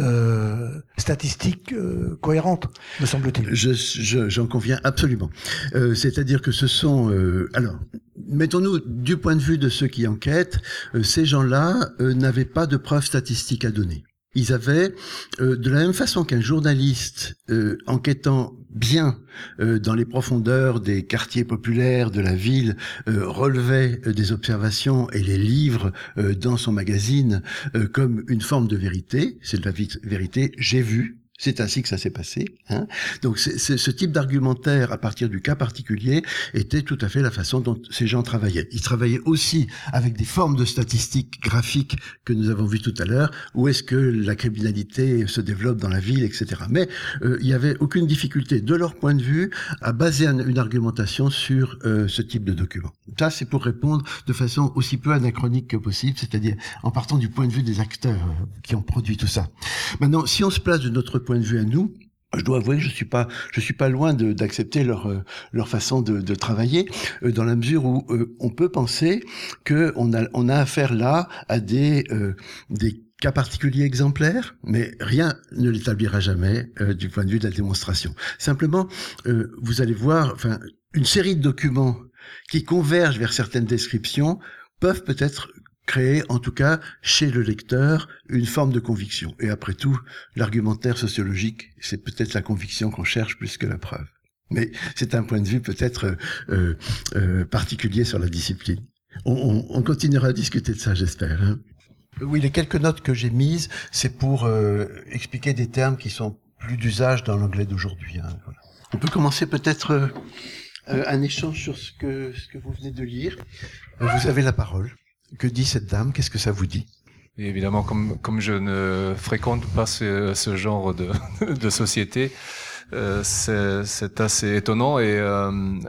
Euh, statistiques euh, cohérentes, me semble-t-il. Je, je, j'en conviens absolument. Euh, c'est-à-dire que ce sont... Euh, alors, mettons-nous du point de vue de ceux qui enquêtent, euh, ces gens-là euh, n'avaient pas de preuves statistiques à donner. Ils avaient, euh, de la même façon qu'un journaliste euh, enquêtant bien euh, dans les profondeurs des quartiers populaires de la ville euh, relevait euh, des observations et les livre euh, dans son magazine euh, comme une forme de vérité, c'est de la vérité, j'ai vu. C'est ainsi que ça s'est passé. Hein. Donc c'est, c'est, ce type d'argumentaire à partir du cas particulier était tout à fait la façon dont ces gens travaillaient. Ils travaillaient aussi avec des formes de statistiques graphiques que nous avons vues tout à l'heure, où est-ce que la criminalité se développe dans la ville, et cetera. Mais euh, il n'y avait aucune difficulté, de leur point de vue, à baser un, une argumentation sur euh, ce type de document. Ça, c'est pour répondre de façon aussi peu anachronique que possible, c'est-à-dire en partant du point de vue des acteurs euh, qui ont produit tout ça. Maintenant, si on se place de notre point de vue à nous, je dois avouer que je suis pas, je suis pas loin de, d'accepter leur euh, leur façon de, de travailler, euh, dans la mesure où euh, on peut penser que on a on a affaire là à des euh, des cas particuliers exemplaires, mais rien ne l'établira jamais euh, du point de vue de la démonstration. Simplement, euh, vous allez voir, enfin, une série de documents qui convergent vers certaines descriptions peuvent peut-être créer, en tout cas, chez le lecteur, une forme de conviction. Et après tout, l'argumentaire sociologique, c'est peut-être la conviction qu'on cherche plus que la preuve. Mais c'est un point de vue peut-être euh, euh, particulier sur la discipline. On, on, on continuera à discuter de ça, j'espère. Hein. Oui, les quelques notes que j'ai mises, c'est pour euh, expliquer des termes qui sont plus d'usage dans l'anglais d'aujourd'hui. Hein. Voilà. On peut commencer peut-être euh, euh, un échange sur ce que, ce que vous venez de lire. Vous avez la parole. Que dit cette dame ? Qu'est-ce que ça vous dit ? Et évidemment, comme, comme je ne fréquente pas ce, ce genre de, de société, euh, c'est, c'est assez étonnant et euh,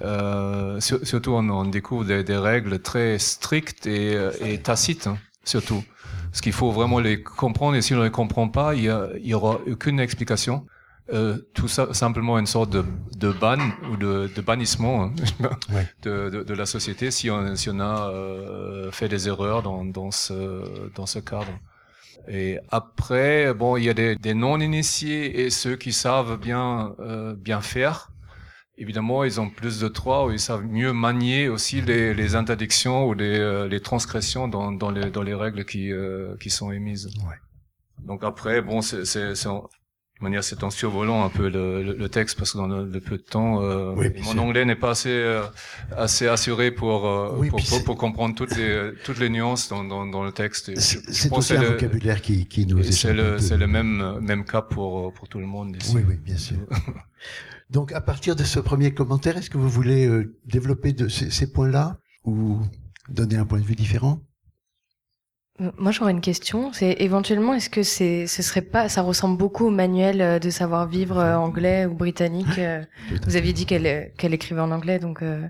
euh, surtout on, on découvre des, des règles très strictes et, et tacites, hein, surtout. Parce qu'il faut vraiment les comprendre et si on ne les comprend pas, il y, a, il y aura aucune explication. euh, tout ça simplement une sorte de, de ban ou de, de bannissement hein, Ouais. de, de, de la société si on, si on a euh, fait des erreurs dans, dans, ce, dans ce cadre. Et après, bon, il y a des, des non-initiés et ceux qui savent bien, euh, bien faire. Évidemment, ils ont plus de droits, ou ils savent mieux manier aussi les, les interdictions ou les, euh, les transgressions dans, dans, les, dans les règles qui, euh, qui sont émises. Ouais. Donc après, bon, c'est, c'est, c'est en, de manière, c'est en survolant un peu le, le, le texte parce que dans le, le peu de temps, euh, oui, mon c'est... anglais n'est pas assez, euh, assez assuré pour, euh, oui, pour, pour, c'est... pour comprendre toutes les, toutes les nuances dans, dans, dans le texte. Et c'est, je, je c'est pense aussi un le, vocabulaire qui, qui nous échappe. C'est le, c'est le même, même cas pour, pour tout le monde ici. Oui, oui, bien sûr. Donc, à partir de ce premier commentaire, est-ce que vous voulez euh, développer de ces, ces points-là ou donner un point de vue différent? Moi, j'aurais une question. C'est éventuellement, est-ce que c'est, ce serait pas, ça ressemble beaucoup au manuel de savoir-vivre euh, anglais ou britannique. Euh, vous aviez dit qu'elle, qu'elle écrivait en anglais, donc euh,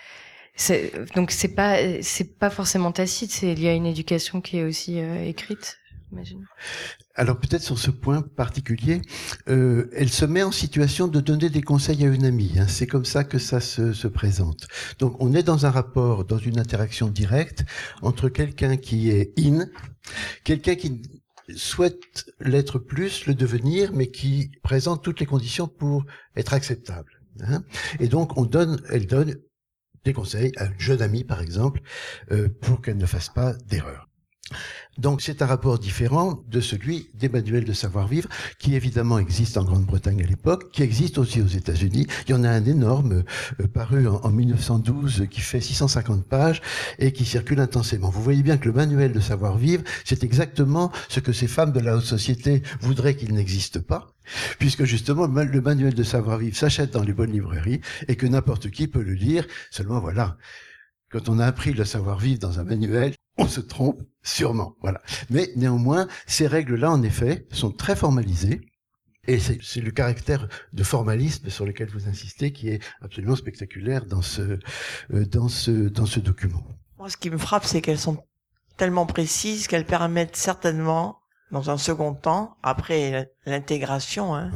c'est, donc c'est pas, c'est pas forcément tacite. C'est, il y a une éducation qui est aussi euh, écrite, j'imagine. Alors peut-être sur ce point particulier, euh, elle se met en situation de donner des conseils à une amie. Hein. C'est comme ça que ça se, se présente. Donc on est dans un rapport, dans une interaction directe entre quelqu'un qui est in, quelqu'un qui souhaite l'être plus, le devenir, mais qui présente toutes les conditions pour être acceptable. Hein. Et donc on donne, elle donne des conseils à une jeune amie par exemple, euh, pour qu'elle ne fasse pas d'erreur. Donc c'est un rapport différent de celui des manuels de savoir-vivre qui évidemment existe en Grande-Bretagne à l'époque, qui existe aussi aux États-Unis. Il y en a un énorme euh, paru en, en mille neuf cent douze qui fait six cent cinquante pages et qui circule intensément. Vous voyez bien que le manuel de savoir-vivre, c'est exactement ce que ces femmes de la haute société voudraient qu'il n'existe pas, puisque justement le manuel de savoir-vivre s'achète dans les bonnes librairies et que n'importe qui peut le lire. Seulement voilà, quand on a appris le savoir-vivre dans un manuel, on se trompe sûrement, voilà. Mais néanmoins, ces règles-là, en effet, sont très formalisées. Et c'est, c'est le caractère de formalisme sur lequel vous insistez qui est absolument spectaculaire dans ce, euh, dans ce, dans ce document. Moi, ce qui me frappe, c'est qu'elles sont tellement précises qu'elles permettent certainement, dans un second temps, après l'intégration, hein, Ouais.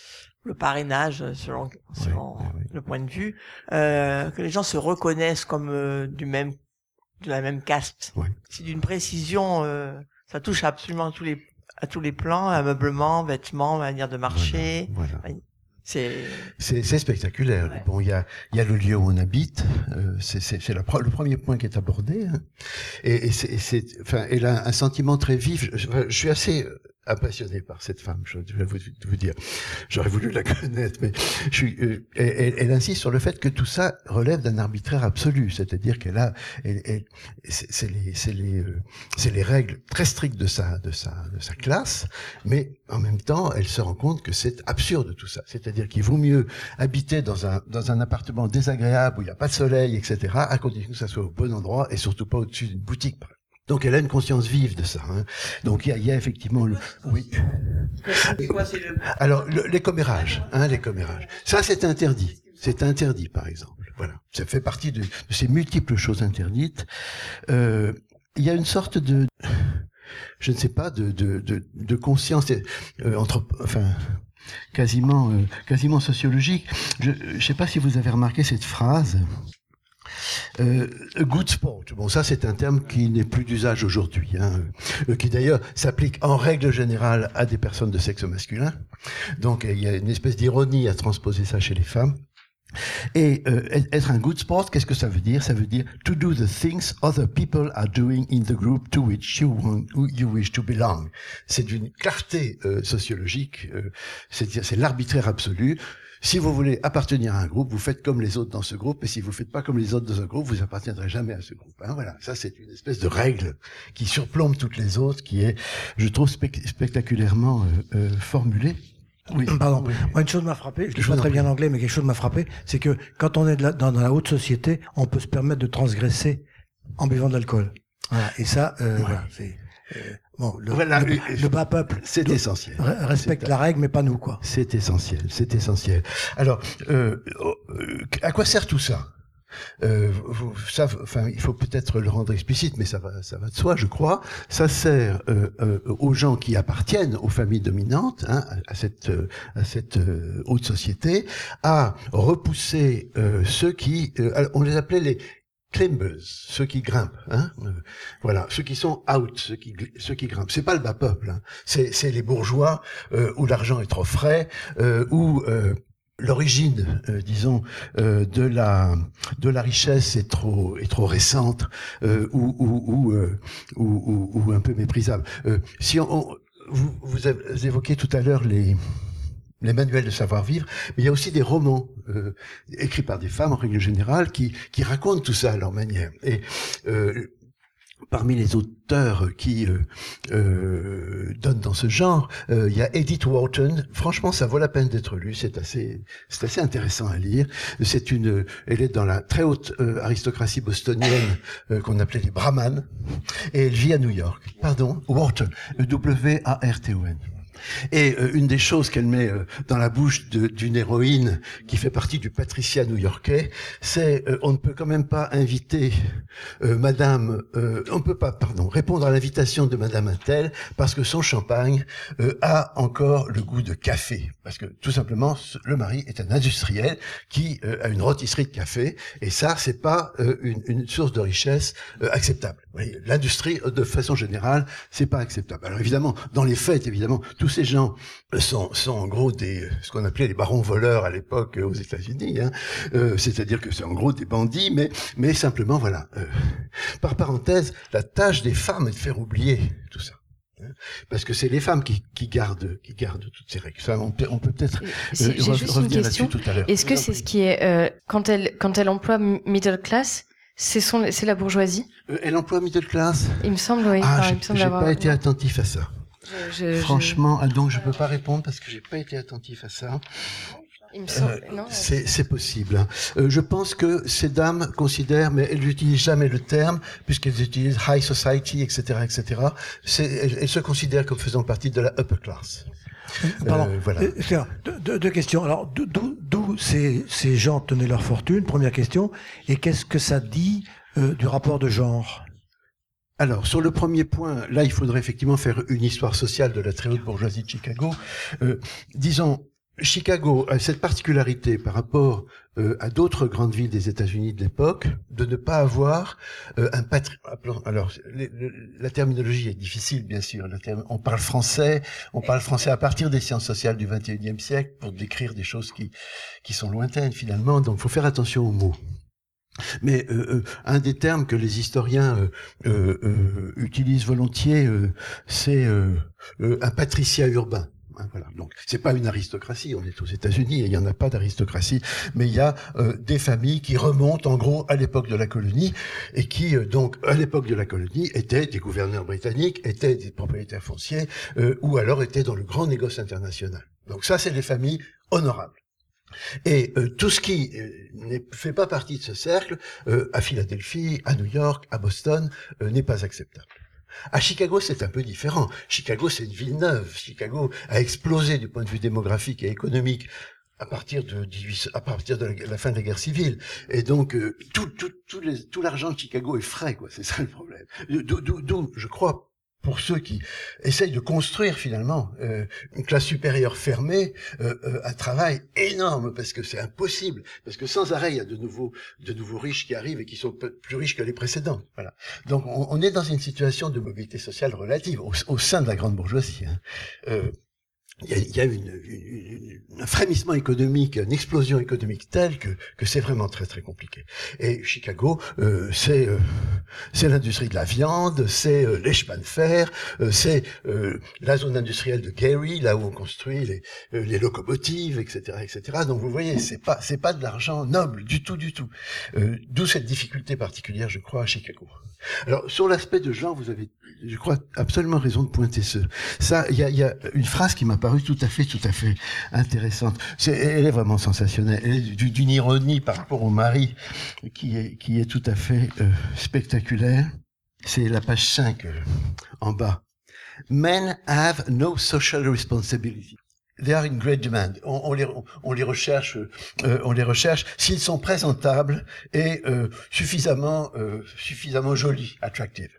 le parrainage, selon, selon ouais, ouais. le point de vue, euh, que les gens se reconnaissent comme euh, du même, de la même caste. Ouais. C'est d'une précision, euh, ça touche absolument à tous les, à tous les plans, ameublement, vêtements, manière de marcher. Voilà. voilà. C'est... C'est, c'est spectaculaire. Ouais. Bon, il y a, il y a le lieu où on habite. Euh, c'est, c'est, c'est la, le premier point qui est abordé. Hein. Et, et c'est, c'est, enfin, elle a un sentiment très vif. Je, je, je suis assez impressionné par cette femme, je vais vous, vous dire. J'aurais voulu la connaître, mais je suis, euh, elle, elle insiste sur le fait que tout ça relève d'un arbitraire absolu, c'est-à-dire qu'elle a, elle, elle, c'est, c'est les, c'est les, euh, c'est les règles très strictes de sa, de sa, de sa classe, mais en même temps, elle se rend compte que c'est absurde tout ça. C'est-à-dire qu'il vaut mieux habiter dans un, dans un appartement désagréable où il n'y a pas de soleil, et cetera, à condition que ça soit au bon endroit et surtout pas au-dessus d'une boutique, par exemple. Donc elle a une conscience vive de ça. Hein. Donc il y a, il y a effectivement le. Oui. Alors le, les commérages, hein, les commérages. Ça c'est interdit. C'est interdit par exemple. Voilà. Ça fait partie de, de ces multiples choses interdites. Euh, il y a une sorte de, je ne sais pas, de de de, de conscience euh, entre, enfin. quasiment euh, quasiment sociologique. Je ne sais pas si vous avez remarqué cette phrase. Euh, good sport. Bon, ça c'est un terme qui n'est plus d'usage aujourd'hui, hein, euh, qui d'ailleurs s'applique en règle générale à des personnes de sexe masculin. Donc il y a une espèce d'ironie à transposer ça chez les femmes. Et euh, être un good sport, qu'est-ce que ça veut dire? Ça veut dire to do the things other people are doing in the group to which you want, you wish to belong. C'est d'une clarté euh, sociologique, euh, c'est, c'est l'arbitraire absolu. Si vous voulez appartenir à un groupe, vous faites comme les autres dans ce groupe, et si vous faites pas comme les autres dans un groupe, vous appartiendrez jamais à ce groupe. Hein, voilà, ça c'est une espèce de règle qui surplombe toutes les autres, qui est, je trouve, spect- spectaculairement euh, euh, formulée. Oui. Pardon. Oui. Moi, une chose m'a frappé, je ne dis pas très bien l'anglais, mais quelque chose m'a frappé, c'est que quand on est de la, dans, dans la haute société, on peut se permettre de transgresser en buvant de l'alcool. Voilà. Et ça, euh, ouais. voilà, c'est... Euh, bon, le, voilà, le, le bas peuple, c'est do, essentiel. Respecte c'est, la règle, mais pas nous, quoi. C'est essentiel, c'est essentiel. Alors, euh, euh, à quoi sert tout ça? Euh, vous, ça, enfin, il faut peut-être le rendre explicite, mais ça va, ça va de soi, je crois. Ça sert euh, euh, aux gens qui appartiennent aux familles dominantes, hein, à, à cette, à cette euh, haute société, à repousser euh, ceux qui, euh, on les appelait les climbers, ceux qui grimpent, hein, euh, voilà, ceux qui sont out, ceux qui ceux qui grimpent. C'est pas le bas peuple, hein. c'est c'est les bourgeois euh, où l'argent est trop frais, euh, où euh, l'origine, euh, disons, euh, de la de la richesse est trop est trop récente euh, ou ou ou, euh, ou ou ou un peu méprisable. Euh, si on, on vous, vous avez évoqué tout à l'heure les les manuels de savoir-vivre, mais il y a aussi des romans euh, écrits par des femmes en règle générale qui qui racontent tout ça à leur manière. Et euh, parmi les auteurs qui euh, euh, donnent dans ce genre, euh, il y a Edith Wharton. Franchement, ça vaut la peine d'être lu. C'est assez, c'est assez intéressant à lire. C'est une, elle est dans la très haute euh, aristocratie bostonienne euh, qu'on appelait les Brahmanes, et elle vit à New York. Pardon, Wharton, W A R T O N. Et euh, une des choses qu'elle met euh, dans la bouche de, d'une héroïne qui fait partie du patriciat new-yorkais, c'est euh, on ne peut quand même pas inviter euh, Madame, euh, on ne peut pas, pardon, répondre à l'invitation de Madame Untel parce que son champagne euh, a encore le goût de café, parce que tout simplement le mari est un industriel qui euh, a une rôtisserie de café, et ça c'est pas euh, une, une source de richesse euh, acceptable. Vous voyez, l'industrie de façon générale c'est pas acceptable. Alors évidemment, dans les faits, évidemment, tous ces gens sont, sont en gros des, ce qu'on appelait les barons voleurs à l'époque aux États-Unis, hein. euh, c'est-à-dire que c'est en gros des bandits, mais, mais simplement, voilà. Euh, par parenthèse, la tâche des femmes est de faire oublier tout ça. Hein, parce que c'est les femmes qui, qui gardent, qui gardent toutes ces règles. Ça, on peut, on peut peut-être si, euh, j'ai juste revenir une question. là-dessus tout à l'heure. Est-ce que c'est ce qui est euh, quand elle quand elle emploie middle class? C'est son, c'est la bourgeoisie. Euh, elle emploie middle class. Il me semble, oui. Ah, enfin, j'ai, il me semble j'ai avoir... pas été attentif à ça. Je, je, Franchement, je... donc je peux pas répondre parce que j'ai pas été attentif à ça. Il me semble, euh, non, c'est, c'est possible. Hein. Euh, je pense que ces dames considèrent, mais elles n'utilisent jamais le terme, puisqu'elles utilisent high society, et cetera, et cetera. C'est, elles, elles se considèrent comme faisant partie de la upper class. Pardon. Euh, voilà. Euh, deux, deux, deux questions. Alors, d'où, d'où ces, ces gens tenaient leur fortune? Première question. Et qu'est-ce que ça dit euh, du rapport de genre? Alors, sur le premier point, là, il faudrait effectivement faire une histoire sociale de la très haute bourgeoisie de Chicago. Euh, disons, Chicago a cette particularité par rapport euh, à d'autres grandes villes des États-Unis de l'époque de ne pas avoir euh, un patrimoine. Alors, les, le, la terminologie est difficile, bien sûr. La term... On parle français, on parle français à partir des sciences sociales du vingt et unième siècle pour décrire des choses qui qui sont lointaines finalement. Donc, il faut faire attention aux mots. Mais euh, euh, un des termes que les historiens euh, euh, euh, utilisent volontiers, euh, c'est euh, euh, un patriciat urbain. Hein, voilà. Donc, c'est pas une aristocratie. On est aux États-Unis et il n'y en a pas d'aristocratie, mais il y a euh, des familles qui remontent en gros à l'époque de la colonie et qui euh, donc à l'époque de la colonie étaient des gouverneurs britanniques, étaient des propriétaires fonciers euh, ou alors étaient dans le grand négoce international. Donc ça, c'est des familles honorables. Et euh, tout ce qui euh, ne fait pas partie de ce cercle, euh, à Philadelphie, à New York, à Boston, euh, n'est pas acceptable. À Chicago, c'est un peu différent. Chicago, c'est une ville neuve. Chicago a explosé du point de vue démographique et économique à partir de dix-huit, à partir de la, la fin de la guerre civile. Et donc, euh, tout, tout, tout, les, tout l'argent de Chicago est frais, quoi. C'est ça le problème. D'où, d'où, d'où je crois, pour ceux qui essayent de construire finalement euh, une classe supérieure fermée, euh, euh, un travail énorme parce que c'est impossible, parce que sans arrêt il y a de nouveaux de nouveaux riches qui arrivent et qui sont plus riches que les précédents. Voilà. Donc on, on est dans une situation de mobilité sociale relative au, au sein de la grande bourgeoisie. Hein. Euh, Il y a, il y a une, une, un frémissement économique, une explosion économique telle que, que c'est vraiment très très compliqué. Et Chicago, euh, c'est euh, c'est l'industrie de la viande, c'est euh, les chemins de fer, euh, c'est euh, la zone industrielle de Gary, là où on construit les, euh, les locomotives, et cetera, et cetera. Donc vous voyez, c'est pas c'est pas de l'argent noble du tout du tout. Euh, d'où cette difficulté particulière, je crois, à Chicago. Alors sur l'aspect de genre, vous avez, je crois, absolument raison de pointer ce. Ça, il y a, il y a une phrase qui m'a paru tout à fait, tout à fait intéressante. C'est, elle est vraiment sensationnelle. Elle est d'une ironie par rapport au mari qui est, qui est tout à fait euh, spectaculaire. C'est la page cinq euh, en bas. Men have no social responsibility. they are in great demand. On, on les, on, on les recherche, euh, on les recherche s'ils sont présentables et euh, suffisamment, euh, suffisamment jolis, attractive.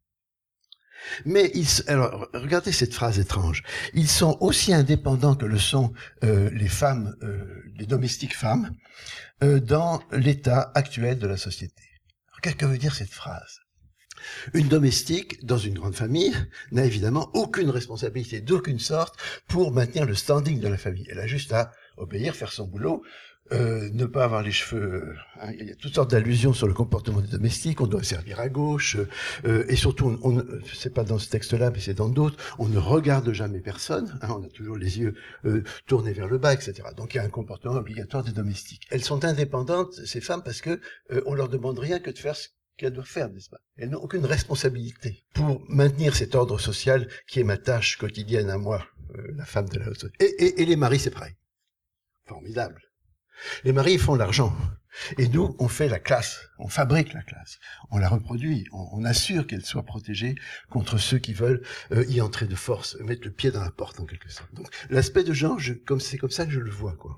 Mais ils, alors, regardez cette phrase étrange. Ils sont aussi indépendants que le sont euh, les femmes, euh, les domestiques femmes, euh, dans l'état actuel de la société. Alors, qu'est-ce que veut dire cette phrase? Une domestique, dans une grande famille, n'a évidemment aucune responsabilité d'aucune sorte pour maintenir le standing de la famille. Elle a juste à obéir, faire son boulot, euh, ne pas avoir les cheveux... Hein, il y a toutes sortes d'allusions sur le comportement des domestiques, on doit servir à gauche, euh, et surtout, on, on, c'est pas dans ce texte-là, mais c'est dans d'autres, on ne regarde jamais personne, hein, on a toujours les yeux euh, tournés vers le bas, et cetera. Donc il y a un comportement obligatoire des domestiques. Elles sont indépendantes, ces femmes, parce que euh, on leur demande rien que de faire ce qu'elles doivent faire, n'est-ce pas? Elles n'ont aucune responsabilité pour maintenir cet ordre social qui est ma tâche quotidienne à moi, euh, la femme de la haute société. Et, et, et les maris, c'est pareil. Formidable. Les maris, ils font l'argent. Et nous, on fait la classe. On fabrique la classe. On la reproduit. On, on assure qu'elle soit protégée contre ceux qui veulent euh, y entrer de force, mettre le pied dans la porte, en quelque sorte. Donc, l'aspect de genre, je, comme c'est comme ça que je le vois, quoi.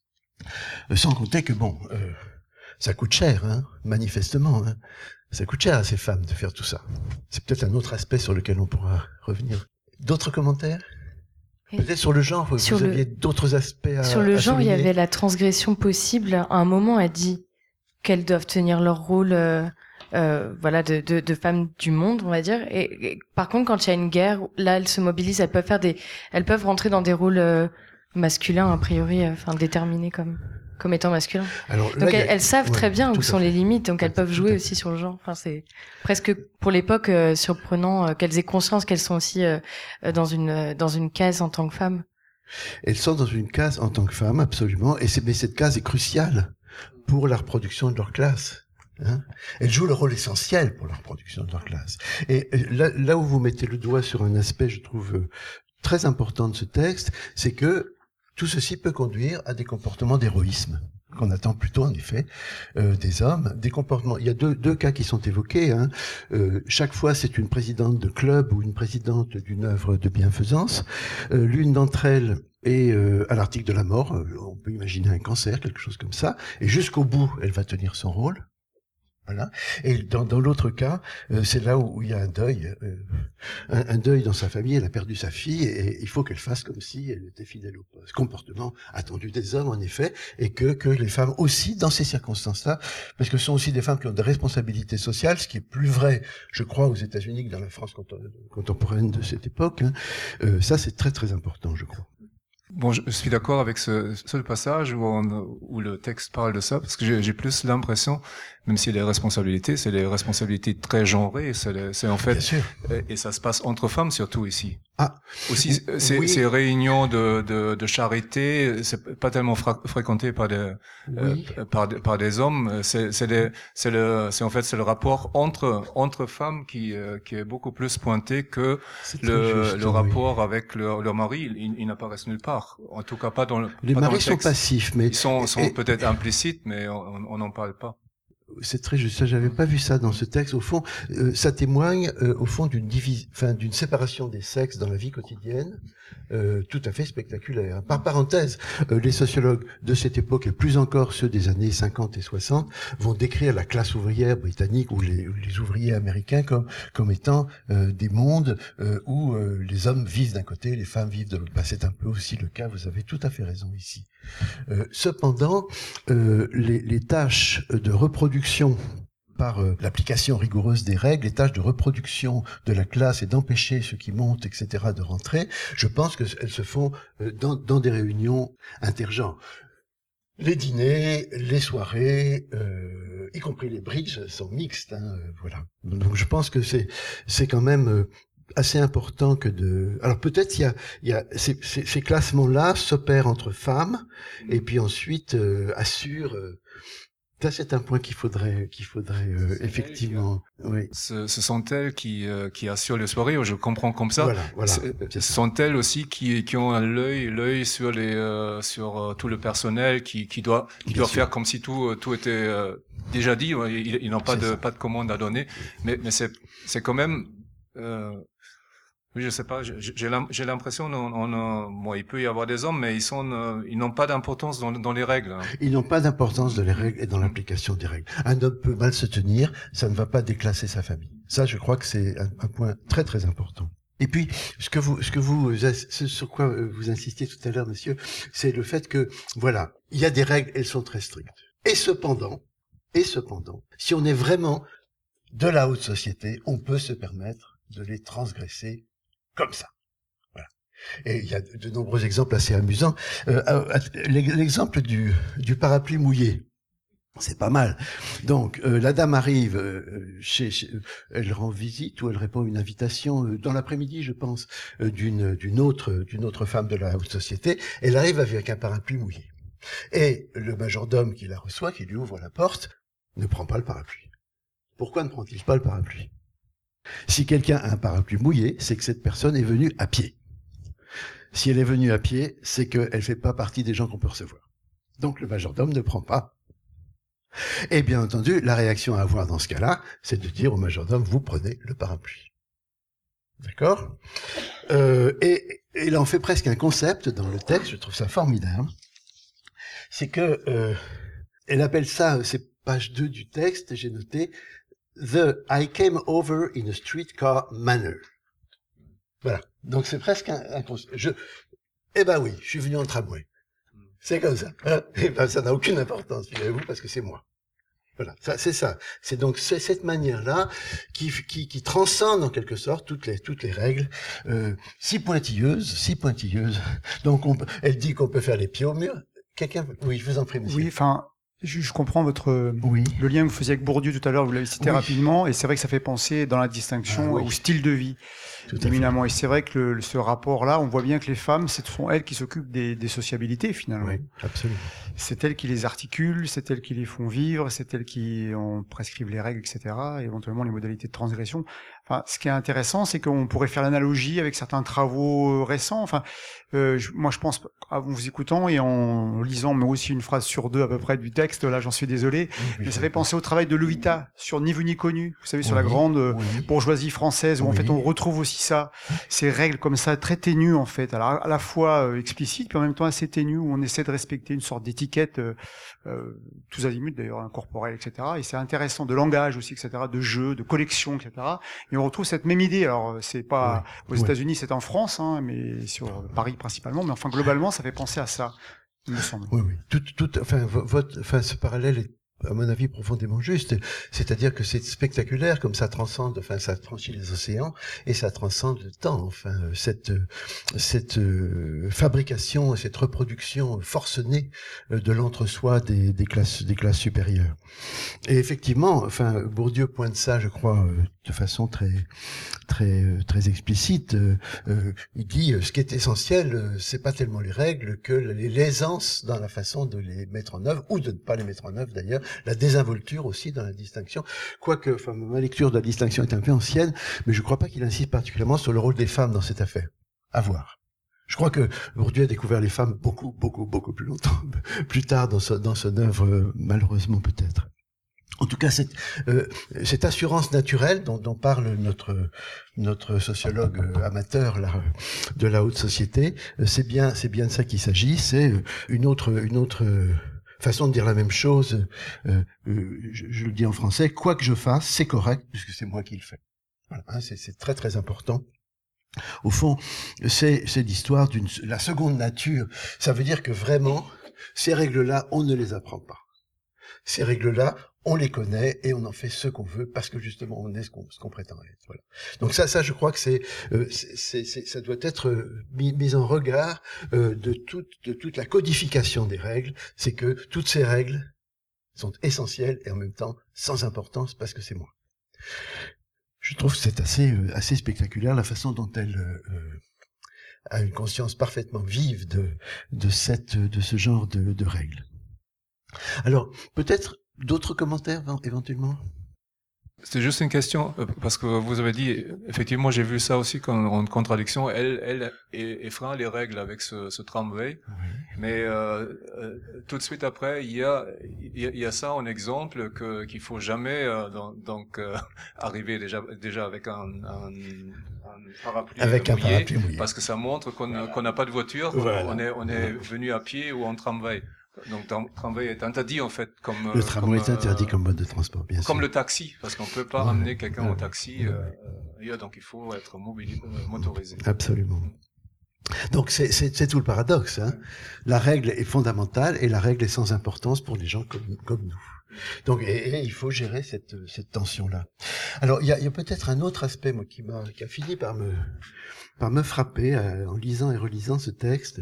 Euh, sans compter que, bon... Euh, ça coûte cher, hein, manifestement. Hein. Ça coûte cher à ces femmes de faire tout ça. C'est peut-être un autre aspect sur lequel on pourra revenir. D'autres commentaires? Et peut-être sur le genre, vous, sur vous le, aviez d'autres aspects à Sur le à genre, souligner. il y avait la transgression possible. À un moment, elle dit qu'elles doivent tenir leur rôle euh, euh, voilà, de, de, de femmes du monde, on va dire. Et, et par contre, quand il y a une guerre, là, elles se mobilisent, elles peuvent faire des, elles peuvent rentrer dans des rôles euh, masculins, a priori, enfin, euh, déterminés comme... comme étant masculin. Alors, là, donc elles, a... elles savent ouais, très bien où sont les limites, donc elles peuvent jouer aussi sur le genre. Enfin, c'est presque pour l'époque euh, surprenant euh, qu'elles aient conscience qu'elles sont aussi euh, dans une euh, dans une case en tant que femmes. Elles sont dans une case en tant que femmes, absolument. Et c'est, mais cette case est cruciale pour la reproduction de leur classe. Hein, elles jouent le rôle essentiel pour la reproduction de leur classe. Et là, là où vous mettez le doigt sur un aspect, je trouve euh, très important de ce texte, c'est que tout ceci peut conduire à des comportements d'héroïsme qu'on attend plutôt en effet euh, des hommes, des comportements. Il y a deux, deux cas qui sont évoqués. Hein. Euh, chaque fois, c'est une présidente de club ou une présidente d'une œuvre de bienfaisance. Euh, l'une d'entre elles est euh, à l'article de la mort. Euh, on peut imaginer un cancer, quelque chose comme ça. Et jusqu'au bout, elle va tenir son rôle. Voilà. Et dans, dans l'autre cas, euh, c'est là où, où il y a un deuil, euh, un, un deuil dans sa famille. Elle a perdu sa fille et, et il faut qu'elle fasse comme si elle était fidèle au poste. Comportement attendu des hommes, en effet, et que que les femmes aussi, dans ces circonstances-là, parce que ce sont aussi des femmes qui ont des responsabilités sociales, ce qui est plus vrai, je crois, aux États-Unis que dans la France contemporaine de cette époque. Hein. Euh, ça, c'est très très important, je crois. Bon, je suis d'accord avec ce, ce passage où, on, où le texte parle de ça, parce que j'ai, j'ai plus l'impression, même si les responsabilités, c'est les responsabilités très genrées, c'est, les, c'est en fait, et, et ça se passe entre femmes surtout ici. Ah, aussi, ces, oui. ces réunions de, de, de charité, c'est pas tellement fra- fréquenté par des, oui. euh, par, par des hommes. C'est, c'est, des, c'est le, c'est en fait c'est le rapport entre entre femmes qui, euh, qui est beaucoup plus pointé que le, juste, le rapport oui. avec leur, leur mari. Il, il n'apparaissent nulle part. En tout cas, pas dans le. Les pas maris dans le sont passifs, mais ils sont, sont et... peut-être implicites, mais on n'en parle pas. C'est très juste. Ça, j'avais pas vu ça dans ce texte. Au fond, euh, ça témoigne, euh, au fond, d'une divis... enfin, d'une séparation des sexes dans la vie quotidienne, euh, tout à fait spectaculaire. Par parenthèse, euh, les sociologues de cette époque, et plus encore ceux des années cinquante et soixante, vont décrire la classe ouvrière britannique ou les, les ouvriers américains comme comme étant euh, des mondes euh, où euh, les hommes vivent d'un côté, les femmes vivent de l'autre. Bah, c'est un peu aussi le cas. Vous avez tout à fait raison ici. Euh, cependant, euh, les, les tâches de reproduction par euh, l'application rigoureuse des règles, les tâches de reproduction de la classe et d'empêcher ceux qui montent, et cetera, de rentrer, je pense qu'elles se font euh, dans, dans des réunions intergenres. Les dîners, les soirées, euh, y compris les bridges, sont mixtes. Hein, euh, voilà. Donc je pense que c'est c'est quand même euh, assez important que de. Alors peut-être il y a il y a ces, ces, ces classements-là s'opèrent entre femmes et puis ensuite euh, assurent. Euh, Ça, c'est un point qu'il faudrait, qu'il faudrait euh, effectivement. Oui. Ce, ce sont elles qui, euh, qui assurent les soirées. Je comprends comme ça. Voilà, voilà. Ce sont elles aussi qui, qui ont l'œil, l'œil sur les, euh, sur euh, tout le personnel, qui, qui doit, qui doit faire comme si tout, tout était euh, déjà dit. Ils, ils n'ont pas de, pas de commande à donner. Mais, mais c'est, c'est quand même. Euh, Oui, je sais pas. J'ai l'impression, on, on, bon, il peut y avoir des hommes, mais ils sont, euh, ils n'ont pas d'importance dans, dans les règles. Ils n'ont pas d'importance dans les règles et dans l'application des règles. Un homme peut mal se tenir, ça ne va pas déclasser sa famille. Ça, je crois que c'est un, un point très très important. Et puis, ce que vous, ce que vous, ce sur quoi vous insistiez tout à l'heure, monsieur, c'est le fait que, voilà, il y a des règles, elles sont très strictes. Et cependant, et cependant, si on est vraiment de la haute société, on peut se permettre de les transgresser comme ça. Voilà. Et il y a de nombreux exemples assez amusants. Euh, l'exemple du, du parapluie mouillé. C'est pas mal. Donc, euh, la dame arrive, euh, chez, chez, elle rend visite ou elle répond à une invitation euh, dans l'après-midi, je pense, euh, d'une d'une autre d'une autre femme de la haute société. Elle arrive avec un parapluie mouillé. Et le majordome qui la reçoit, qui lui ouvre la porte, ne prend pas le parapluie. Pourquoi ne prend-il pas le parapluie? Si quelqu'un a un parapluie mouillé, c'est que cette personne est venue à pied. Si elle est venue à pied, c'est qu'elle fait pas partie des gens qu'on peut recevoir. Donc le majordome ne prend pas. Et bien entendu, la réaction à avoir dans ce cas-là, c'est de dire au majordome, vous prenez le parapluie. D'accord? euh, Et il en fait presque un concept dans le texte, je trouve ça formidable. C'est que, euh, elle appelle ça, c'est page deux du texte, j'ai noté, The I came over in a streetcar manner. Voilà. Donc c'est presque un, un concept. Je, eh ben oui, je suis venu en tramway. C'est comme ça. Hein, et ben, ça n'a aucune importance, figurez-vous, parce que c'est moi. Voilà, ça, c'est ça. C'est donc c'est cette manière-là qui, qui, qui transcende en quelque sorte toutes les toutes les règles, euh, si pointilleuses, si pointilleuses. Donc, on, elle dit qu'on peut faire les pieds au mur. Quelqu'un, oui, je vous en prie, monsieur. Oui, enfin, je, je comprends votre oui. le lien que vous faisiez avec Bourdieu tout à l'heure. Vous l'avez cité oui. rapidement, et c'est vrai que ça fait penser dans la distinction ah, oui. au style de vie. Éminemment. Et c'est vrai que le, ce rapport-là, on voit bien que les femmes, ce sont elles qui s'occupent des, des sociabilités, finalement. Oui, absolument. C'est elles qui les articulent, c'est elles qui les font vivre, c'est elles qui en prescrivent les règles, et cetera, et éventuellement les modalités de transgression. Enfin, ce qui est intéressant, c'est qu'on pourrait faire l'analogie avec certains travaux récents. Enfin, euh, je, moi, je pense, en vous écoutant et en lisant, mais aussi une phrase sur deux à peu près du texte, là, j'en suis désolé, oui, mais ça fait penser au travail de Lolita sur Ni vu ni connu, vous savez, sur oui, la grande oui. bourgeoisie française, où oui. en fait on retrouve aussi ça, ces règles comme ça, très ténues en fait, alors à la fois euh, explicites, puis en même temps assez ténues, où on essaie de respecter une sorte d'étiquette, euh, euh, tous azimuts d'ailleurs, incorporelle, et cetera. Et c'est intéressant, de langage aussi, et cetera, de jeu, de collection, et cetera. Et on retrouve cette même idée. Alors c'est pas oui. aux États-Unis, oui. c'est en France, hein, mais sur Paris principalement. Mais enfin globalement, ça fait penser à ça, il me semble. Oui, oui. Tout, tout, enfin, votre, enfin, ce parallèle est, à mon avis, profondément juste. C'est-à-dire que c'est spectaculaire, comme ça transcende, enfin, ça franchit les océans et ça transcende le temps. Enfin, cette cette euh, fabrication, cette reproduction forcenée de l'entre-soi des, des classes des classes supérieures. Et effectivement, enfin, Bourdieu pointe ça, je crois, de façon très très très explicite. Euh, il dit ce qui est essentiel, c'est pas tellement les règles que l'aisance dans la façon de les mettre en œuvre ou de ne pas les mettre en œuvre d'ailleurs. La désinvolture aussi dans la distinction. Quoique, enfin, ma lecture de la distinction est un peu ancienne, mais je ne crois pas qu'il insiste particulièrement sur le rôle des femmes dans cette affaire. À voir. Je crois que Bourdieu a découvert les femmes beaucoup, beaucoup, beaucoup plus longtemps, plus tard dans, ce, dans son œuvre, malheureusement peut-être. En tout cas, cette, euh, cette assurance naturelle dont, dont parle notre notre sociologue amateur là, de la haute société, c'est bien, c'est bien de ça qu'il s'agit. C'est une autre, une autre façon de dire la même chose. Euh, euh, je, je le dis en français. Quoi que je fasse, c'est correct puisque c'est moi qui le fais. Voilà, hein, c'est, c'est très très important. Au fond, c'est c'est l'histoire d'une la seconde nature. Ça veut dire que vraiment, ces règles-là, on ne les apprend pas. Ces règles-là, on les connaît et on en fait ce qu'on veut parce que justement on est ce qu'on, ce qu'on prétend être. Voilà. Donc ça, ça, je crois que c'est, euh, c'est, c'est, c'est ça doit être mis, mis en regard euh, de toute, de toute la codification des règles. C'est que toutes ces règles sont essentielles et en même temps sans importance parce que c'est moi. Je trouve que c'est assez, euh, assez spectaculaire la façon dont elle euh, a une conscience parfaitement vive de, de cette, de ce genre de, de règles. Alors peut-être d'autres commentaires éventuellement? C'est juste une question, parce que vous avez dit, effectivement, j'ai vu ça aussi comme en contradiction. Elle, elle effreint les règles avec ce, ce tramway, oui. mais euh, euh, tout de suite après, il y a, il y a ça en exemple que qu'il faut jamais euh, donc, donc euh, arriver déjà déjà avec un, un, un parapluie avec mouillé, un parapluie mouillé, parce que ça montre qu'on voilà. qu'on n'a pas de voiture, voilà. on est on est venu à pied ou en tramway. Donc, le tramway est interdit, en fait, comme... Le tramway est interdit euh, comme mode de transport, bien comme sûr. Comme le taxi, parce qu'on peut pas ouais. amener quelqu'un ouais. au taxi, ouais. euh, donc il faut être mobili- euh, motorisé. Absolument. Donc, c'est, c'est, c'est tout le paradoxe, hein. La règle est fondamentale et la règle est sans importance pour les gens comme, comme nous. Donc, et, et il faut gérer cette, cette tension-là. Alors, il y a, il y a peut-être un autre aspect, moi, qui m'a, qui a fini par me, par me frapper, euh, en lisant et relisant ce texte.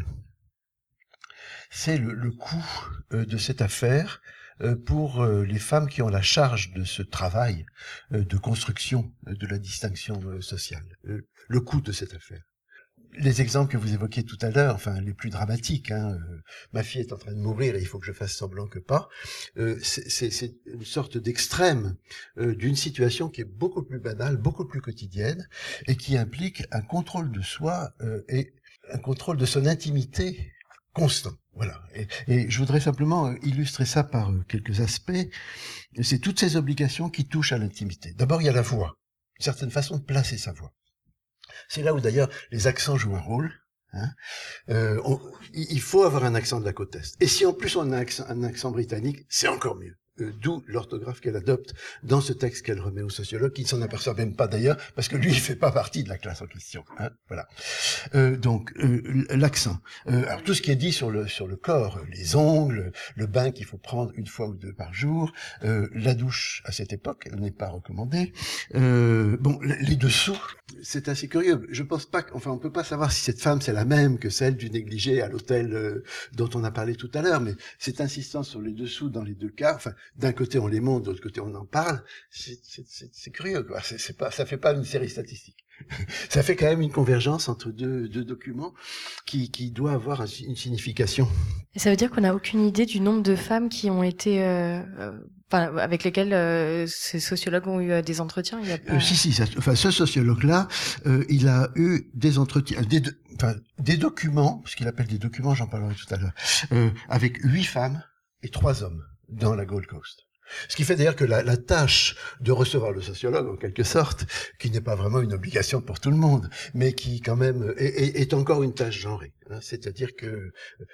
C'est le, le coût euh, de cette affaire euh, pour euh, les femmes qui ont la charge de ce travail euh, de construction euh, de la distinction euh, sociale. Euh, le coût de cette affaire. Les exemples que vous évoquiez tout à l'heure, enfin les plus dramatiques, hein, euh, ma fille est en train de mourir et il faut que je fasse semblant que pas, euh, c'est, c'est, c'est une sorte d'extrême euh, d'une situation qui est beaucoup plus banale, beaucoup plus quotidienne et qui implique un contrôle de soi euh, et un contrôle de son intimité constant. Voilà. Et, et je voudrais simplement illustrer ça par quelques aspects. C'est toutes ces obligations qui touchent à l'intimité. D'abord, il y a la voix. Une certaine façon de placer sa voix. C'est là où d'ailleurs les accents jouent un rôle. Hein. Euh, on, il faut avoir un accent de la côte Est. Et si en plus on a un accent, un accent britannique, c'est encore mieux. Euh, d'où l'orthographe qu'elle adopte dans ce texte qu'elle remet au sociologue, qui ne s'en aperçoit même pas d'ailleurs, parce que lui, il fait pas partie de la classe en question. Hein, voilà. Euh, donc, euh, l'accent. Euh, alors, tout ce qui est dit sur le sur le corps, les ongles, le bain qu'il faut prendre une fois ou deux par jour, euh, la douche à cette époque, elle n'est pas recommandée. Euh, bon, les dessous, c'est assez curieux. Je pense pas, enfin, on peut pas savoir si cette femme c'est la même que celle du négligé à l'hôtel euh, dont on a parlé tout à l'heure, mais cette insistance sur les dessous dans les deux cas, enfin. D'un côté on les montre, de l'autre côté on en parle, c'est, c'est, c'est, c'est curieux, quoi. C'est, c'est pas, ça fait pas une série statistique. Ça fait quand même une convergence entre deux, deux documents qui, qui doit avoir un, une signification. Et ça veut dire qu'on n'a aucune idée du nombre de femmes qui ont été, euh, euh, enfin, avec lesquelles euh, ces sociologues ont eu euh, des entretiens. Il y a pas... euh, si, si. Ça, enfin, ce sociologue-là, euh, il a eu des entretiens, des, enfin, des documents, ce qu'il appelle des documents, j'en parlerai tout à l'heure, euh, avec huit femmes et trois hommes dans la Gold Coast. Ce qui fait d'ailleurs que la, la tâche de recevoir le sociologue, en quelque sorte, qui n'est pas vraiment une obligation pour tout le monde, mais qui quand même est, est, est encore une tâche genrée. Hein, c'est-à-dire que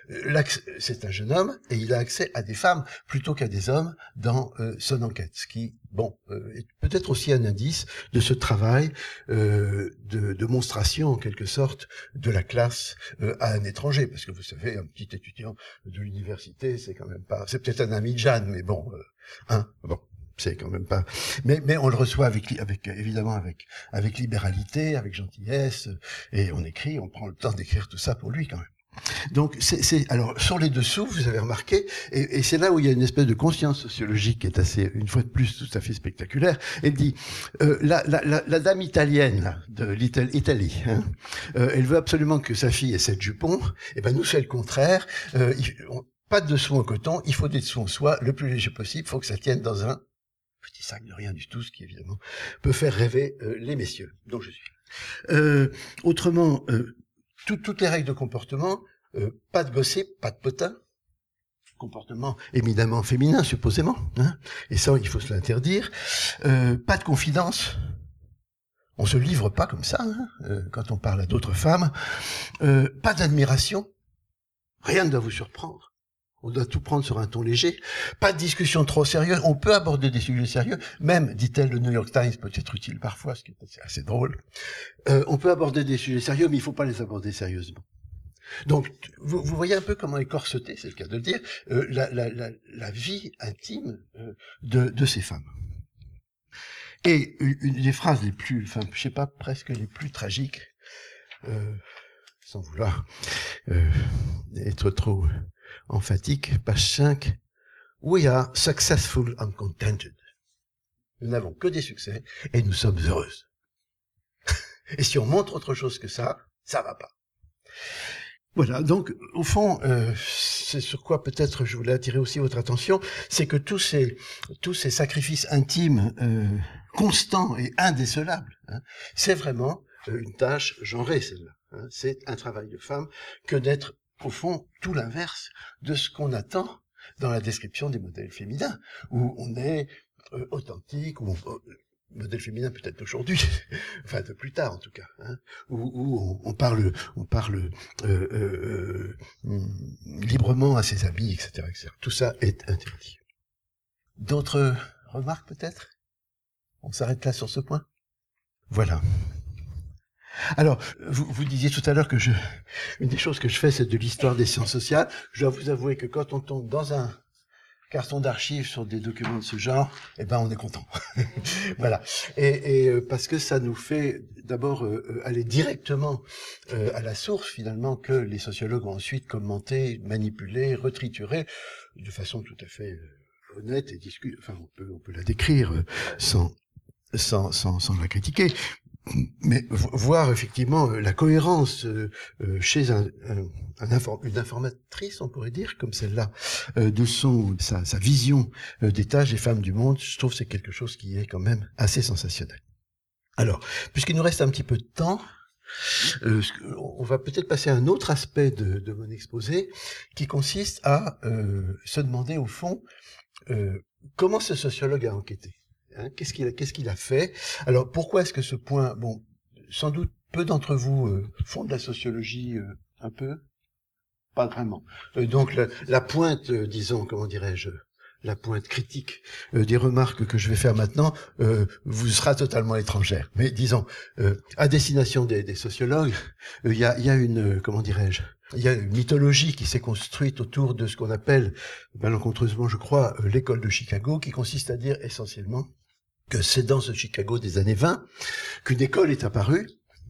c'est un jeune homme et il a accès à des femmes plutôt qu'à des hommes dans euh, son enquête. Ce qui, bon, euh, est peut-être aussi un indice de ce travail euh, de, de monstration, en quelque sorte, de la classe euh, à un étranger. Parce que vous savez, un petit étudiant de l'université, c'est quand même pas... C'est peut-être un ami de Jeanne, mais bon... Euh, Hein, bon, c'est quand même pas. Mais mais on le reçoit avec avec évidemment avec avec libéralité, avec gentillesse, et on écrit, on prend le temps d'écrire tout ça pour lui quand même. Donc c'est c'est alors sur les dessous, vous avez remarqué, et, et c'est là où il y a une espèce de conscience sociologique qui est assez, une fois de plus, tout à fait spectaculaire. Elle dit euh, la, la la la dame italienne là, de l'Italie, hein, euh, elle veut absolument que sa fille ait cette jupon. Et ben nous c'est le contraire. Euh, il, on, Pas de dessous en coton, il faut des dessous en soie, le plus léger possible, il faut que ça tienne dans un petit sac de rien du tout, ce qui évidemment peut faire rêver euh, les messieurs, dont je suis. Euh, autrement, euh, tout, toutes les règles de comportement, euh, pas de gossip, pas de potin, comportement éminemment féminin, supposément, hein, et ça, il faut se l'interdire, euh, pas de confidence, on se livre pas comme ça, hein, euh, quand on parle à d'autres femmes, euh, pas d'admiration, rien ne doit vous surprendre. On doit tout prendre sur un ton léger. Pas de discussion trop sérieuse. On peut aborder des sujets sérieux. Même, dit-elle, le New York Times peut être utile parfois, ce qui est assez, assez drôle. Euh, on peut aborder des sujets sérieux, mais il faut pas les aborder sérieusement. Donc, vous, vous voyez un peu comment est corsetée, c'est le cas de le dire, euh, la, la, la, la vie intime euh, de, de ces femmes. Et une, une des phrases les plus, enfin, je sais pas, presque les plus tragiques, euh, sans vouloir euh, être trop emphatique, page cinq, we are successful and contented. Nous n'avons que des succès et nous sommes heureuses. Et si on montre autre chose que ça, ça va pas. Voilà, donc au fond, euh, c'est sur quoi peut-être je voulais attirer aussi votre attention, c'est que tous ces tous ces sacrifices intimes euh, constants et indécelables, hein, c'est vraiment euh, une tâche genrée, celle-là. Hein, c'est un travail de femme que d'être au fond tout l'inverse de ce qu'on attend dans la description des modèles féminins, où on est euh, authentique, où on, euh, modèle féminin peut-être d'aujourd'hui, enfin de plus tard en tout cas, hein, où, où on, on parle, on parle euh, euh, euh, librement à ses amis, et cetera, et cetera. Tout ça est interdit. D'autres remarques peut-être? On s'arrête là sur ce point? Voilà. Alors, vous, vous disiez tout à l'heure que je, une des choses que je fais, c'est de l'histoire des sciences sociales. Je dois vous avouer que quand on tombe dans un carton d'archives sur des documents de ce genre, eh ben, on est content. Voilà. Et, et parce que ça nous fait d'abord euh, aller directement euh, à la source, finalement, que les sociologues ont ensuite commenté, manipulé, retrituré, de façon tout à fait euh, honnête et discute. Enfin, on peut, on peut la décrire euh, sans, sans, sans, sans la critiquer. Mais voir effectivement la cohérence euh, chez un, un, un inform- une informatrice, on pourrait dire, comme celle-là, euh, de son sa, sa vision euh, des tâches des femmes du monde, je trouve que c'est quelque chose qui est quand même assez sensationnel. Alors, puisqu'il nous reste un petit peu de temps, euh, on va peut-être passer à un autre aspect de, de mon exposé, qui consiste à euh, se demander au fond euh, comment ce sociologue a enquêté. Hein, qu'est-ce qu'il a, qu'est-ce qu'il a fait? Alors, pourquoi est-ce que ce point, bon, sans doute peu d'entre vous euh, font de la sociologie euh, un peu, pas vraiment. Euh, donc la, la pointe, euh, disons, comment dirais-je, la pointe critique euh, des remarques que je vais faire maintenant euh, vous sera totalement étrangère. Mais disons, euh, à destination des, des sociologues, il euh, y a, y a une, euh, comment dirais-je, il y a une mythologie qui s'est construite autour de ce qu'on appelle, malencontreusement, je crois, euh, l'école de Chicago, qui consiste à dire essentiellement que c'est dans ce Chicago des années vingt qu'une école est apparue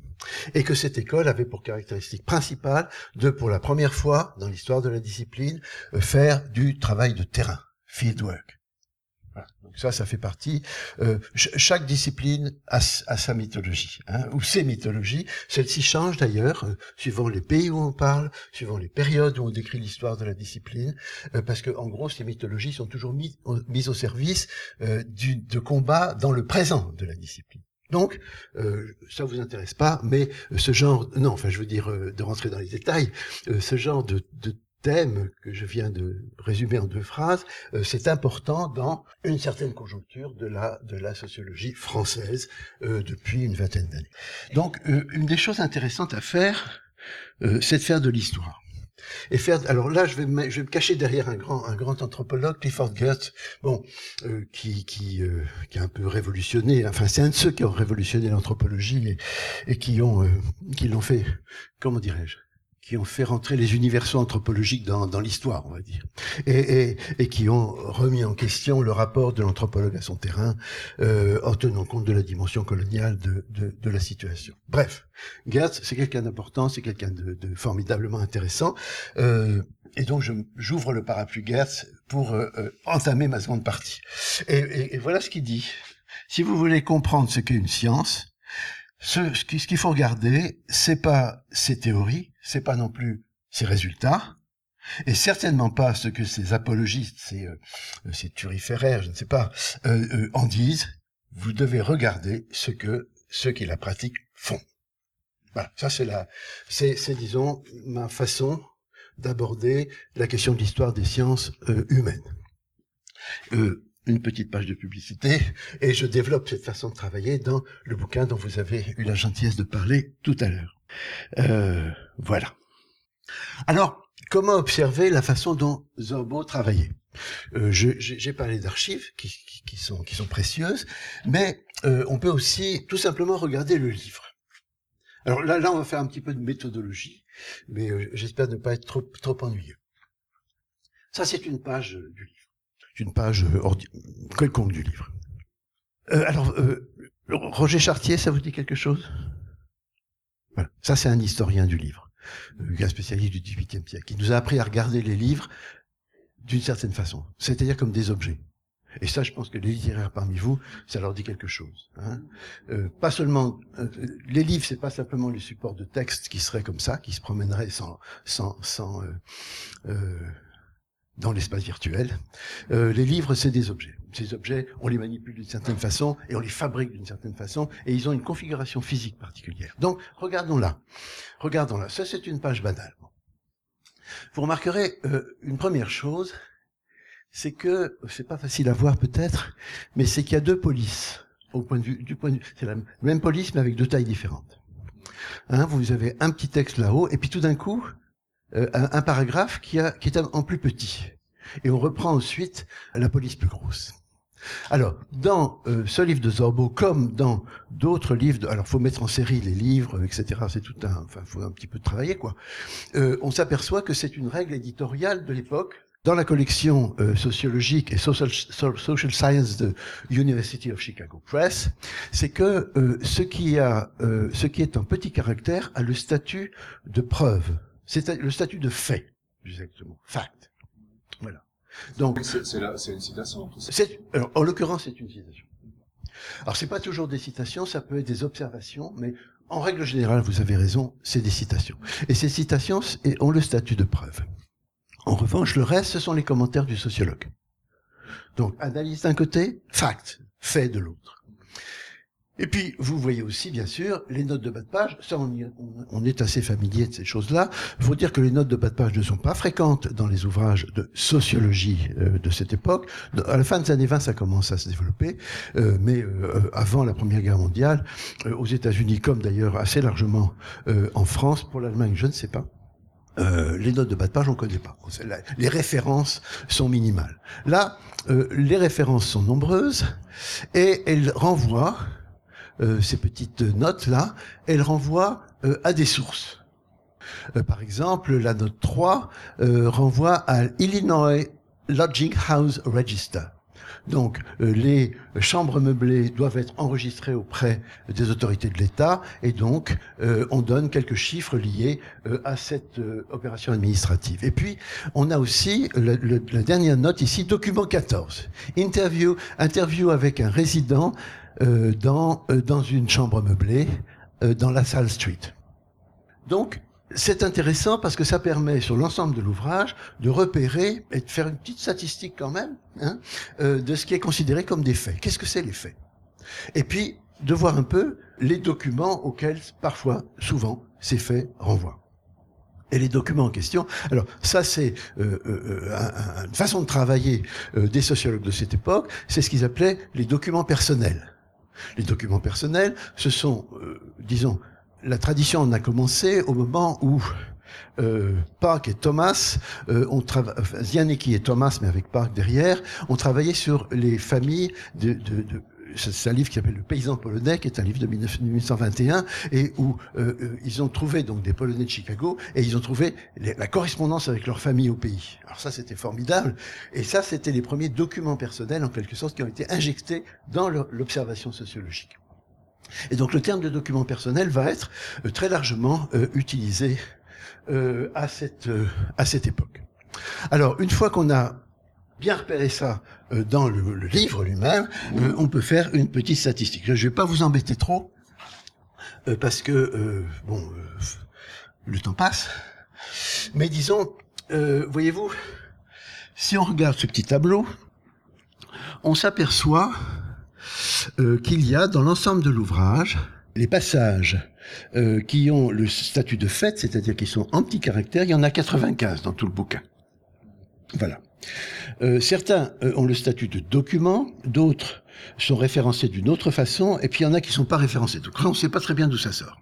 et que cette école avait pour caractéristique principale de, pour la première fois dans l'histoire de la discipline, faire du travail de terrain, fieldwork. Voilà. Donc ça, ça fait partie. Euh, ch- chaque discipline a, a sa mythologie, hein, ou ses mythologies. Celle-ci change d'ailleurs, euh, suivant les pays où on parle, suivant les périodes où on décrit l'histoire de la discipline, euh, parce que en gros, ces mythologies sont toujours mis, mises au service euh, du, de combats dans le présent de la discipline. Donc, euh, ça vous intéresse pas, mais ce genre, non, enfin, je veux dire, euh, de rentrer dans les détails, euh, ce genre de, de thème que je viens de résumer en deux phrases, euh, c'est important dans une certaine conjoncture de la de la sociologie française euh, depuis une vingtaine d'années. Donc, euh, une des choses intéressantes à faire, euh, c'est de faire de l'histoire. Et faire. Alors là, je vais me, je vais me cacher derrière un grand un grand anthropologue, Clifford Geertz, bon, euh, qui qui euh, qui a un peu révolutionné. Enfin, c'est un de ceux qui ont révolutionné l'anthropologie et, et qui ont euh, qui l'ont fait. Comment dirais-je? Qui ont fait rentrer les universaux anthropologiques dans, dans l'histoire, on va dire, et, et, et qui ont remis en question le rapport de l'anthropologue à son terrain, euh, en tenant compte de la dimension coloniale de, de, de la situation. Bref, Geertz, c'est quelqu'un d'important, c'est quelqu'un de, de formidablement intéressant, euh, et donc je, j'ouvre le parapluie Geertz pour euh, euh, entamer ma seconde partie. Et, et, et voilà ce qu'il dit. Si vous voulez comprendre ce qu'est une science, Ce, ce qu'il faut regarder, c'est pas ses théories, c'est pas non plus ses résultats, et certainement pas ce que ces apologistes, ces, euh, ces turiféraires, je ne sais pas, euh, euh, en disent. Vous devez regarder ce que ceux qui la pratiquent font. Voilà, ça c'est la, c'est, c'est disons ma façon d'aborder la question de l'histoire des sciences euh, humaines. Euh, Une petite page de publicité, et je développe cette façon de travailler dans le bouquin dont vous avez eu la gentillesse de parler tout à l'heure. Euh, voilà. Alors, comment observer la façon dont Zorbo travaillait? euh, je, J'ai parlé d'archives qui, qui, qui, sont, qui sont précieuses, mais euh, on peut aussi tout simplement regarder le livre. Alors là, là, on va faire un petit peu de méthodologie, mais euh, j'espère ne pas être trop, trop ennuyeux. Ça, c'est une page euh, du livre. Une page ordi- quelconque du livre. Euh, alors, euh, Roger Chartier, ça vous dit quelque chose? Voilà. Ça, c'est un historien du livre, euh, un spécialiste du dix-huitième siècle, qui nous a appris à regarder les livres d'une certaine façon, c'est-à-dire comme des objets. Et ça, je pense que les littéraires parmi vous, ça leur dit quelque chose. Hein. Euh, pas seulement euh, les livres, c'est pas simplement les supports de texte qui seraient comme ça, qui se promèneraient sans, sans, sans. Euh, euh, dans l'espace virtuel. Euh, les livres, c'est des objets. Ces objets, on les manipule d'une certaine façon et on les fabrique d'une certaine façon et ils ont une configuration physique particulière. Donc, regardons là. Regardons là. Ça, c'est une page banale. Vous remarquerez euh, une première chose, c'est que, c'est pas facile à voir peut-être, mais c'est qu'il y a deux polices. Au point de vue, du point de vue, c'est la même police, mais avec deux tailles différentes. Hein, vous avez un petit texte là-haut, et puis tout d'un coup, euh, un, un paragraphe qui, a, qui est en plus petit. Et on reprend ensuite la police plus grosse. Alors, dans euh, ce livre de Zorbo, comme dans d'autres livres, de, alors faut mettre en série les livres, et cetera. C'est tout un, enfin, faut un petit peu travailler, quoi. Euh, on s'aperçoit que c'est une règle éditoriale de l'époque. Dans la collection euh, sociologique et social, social science de University of Chicago Press, c'est que euh, ce qui a, euh, ce qui est en petit caractère a le statut de preuve. C'est le statut de fait, exactement, fact. Voilà. Donc, c'est, c'est, la, c'est une citation. C'est, alors, en l'occurrence, c'est une citation. Alors, c'est pas toujours des citations, ça peut être des observations, mais en règle générale, vous avez raison, c'est des citations. Et ces citations ont le statut de preuve. En revanche, le reste, ce sont les commentaires du sociologue. Donc, analyse d'un côté, fact, fait de l'autre. Et puis, vous voyez aussi, bien sûr, les notes de bas de page. Ça, on, y, on est assez familier de ces choses-là. Il faut dire que les notes de bas de page ne sont pas fréquentes dans les ouvrages de sociologie euh, de cette époque. À la fin des années vingt, ça commence à se développer, euh, mais euh, avant la Première Guerre mondiale, euh, aux États-Unis, comme d'ailleurs assez largement euh, en France, pour l'Allemagne, je ne sais pas. Euh, les notes de bas de page, on ne connaît pas. Les références sont minimales. Là, euh, les références sont nombreuses et elles renvoient, euh, ces petites notes-là, elles renvoient euh, à des sources. Euh, par exemple, la note trois euh, renvoie à Illinois Lodging House Register. Donc, euh, les chambres meublées doivent être enregistrées auprès des autorités de l'État, et donc euh, on donne quelques chiffres liés euh, à cette euh, opération administrative. Et puis, on a aussi le, le, la dernière note ici, document quatorze, interview, interview avec un résident euh, dans euh, dans une chambre meublée euh, dans la Salle Street. Donc, c'est intéressant parce que ça permet, sur l'ensemble de l'ouvrage, de repérer et de faire une petite statistique quand même, hein, euh, de ce qui est considéré comme des faits. Qu'est-ce que c'est les faits? Et puis, de voir un peu les documents auxquels, parfois, souvent, ces faits renvoient. Et les documents en question, alors ça c'est euh, euh, un, un, une façon de travailler euh, des sociologues de cette époque, c'est ce qu'ils appelaient les documents personnels. Les documents personnels, ce sont, euh, disons, la tradition en a commencé au moment où euh, Park et Thomas, euh, ont trava- enfin, Zianecki et Thomas, mais avec Park derrière, ont travaillé sur les familles de... de, de c'est un livre qui s'appelle Le Paysan polonais, qui est un livre de mille neuf cent vingt et un, et où euh, euh, ils ont trouvé donc des Polonais de Chicago, et ils ont trouvé les, la correspondance avec leur famille au pays. Alors ça, c'était formidable, et ça, c'était les premiers documents personnels, en quelque sorte, qui ont été injectés dans le, l'observation sociologique. Et donc le terme de document personnel va être euh, très largement euh, utilisé euh, à cette euh, à cette époque. Alors une fois qu'on a bien repéré ça euh, dans le, le livre lui-même, euh, on peut faire une petite statistique. Je ne vais pas vous embêter trop euh, parce que euh, bon euh, le temps passe, mais disons, euh, voyez-vous, si on regarde ce petit tableau, on s'aperçoit Euh, qu'il y a dans l'ensemble de l'ouvrage les passages euh, qui ont le statut de fait, c'est-à-dire qui sont en petit caractère, il y en a quatre-vingt-quinze dans tout le bouquin. Voilà. Euh, certains euh, ont le statut de document, d'autres sont référencés d'une autre façon, et puis il y en a qui ne sont pas référencés. Donc là, on ne sait pas très bien d'où ça sort.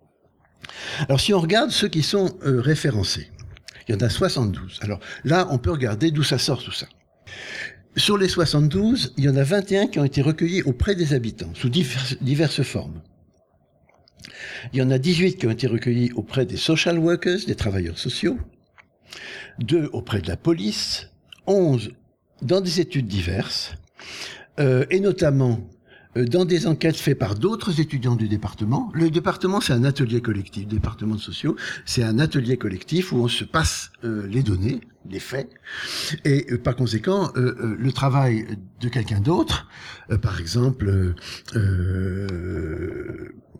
Alors si on regarde ceux qui sont euh, référencés, il y en a soixante-douze. Alors là, on peut regarder d'où ça sort tout ça. Sur les soixante-douze, il y en a vingt et un qui ont été recueillis auprès des habitants, sous diverses, diverses formes. Il y en a dix-huit qui ont été recueillis auprès des social workers, des travailleurs sociaux, deux auprès de la police, onze dans des études diverses, euh, et notamment euh, dans des enquêtes faites par d'autres étudiants du département. Le département, c'est un atelier collectif, le département de sociaux, c'est un atelier collectif où on se passe euh, les données, les faits, et euh, par conséquent, euh, euh, le travail de quelqu'un d'autre, euh, par exemple, euh, euh,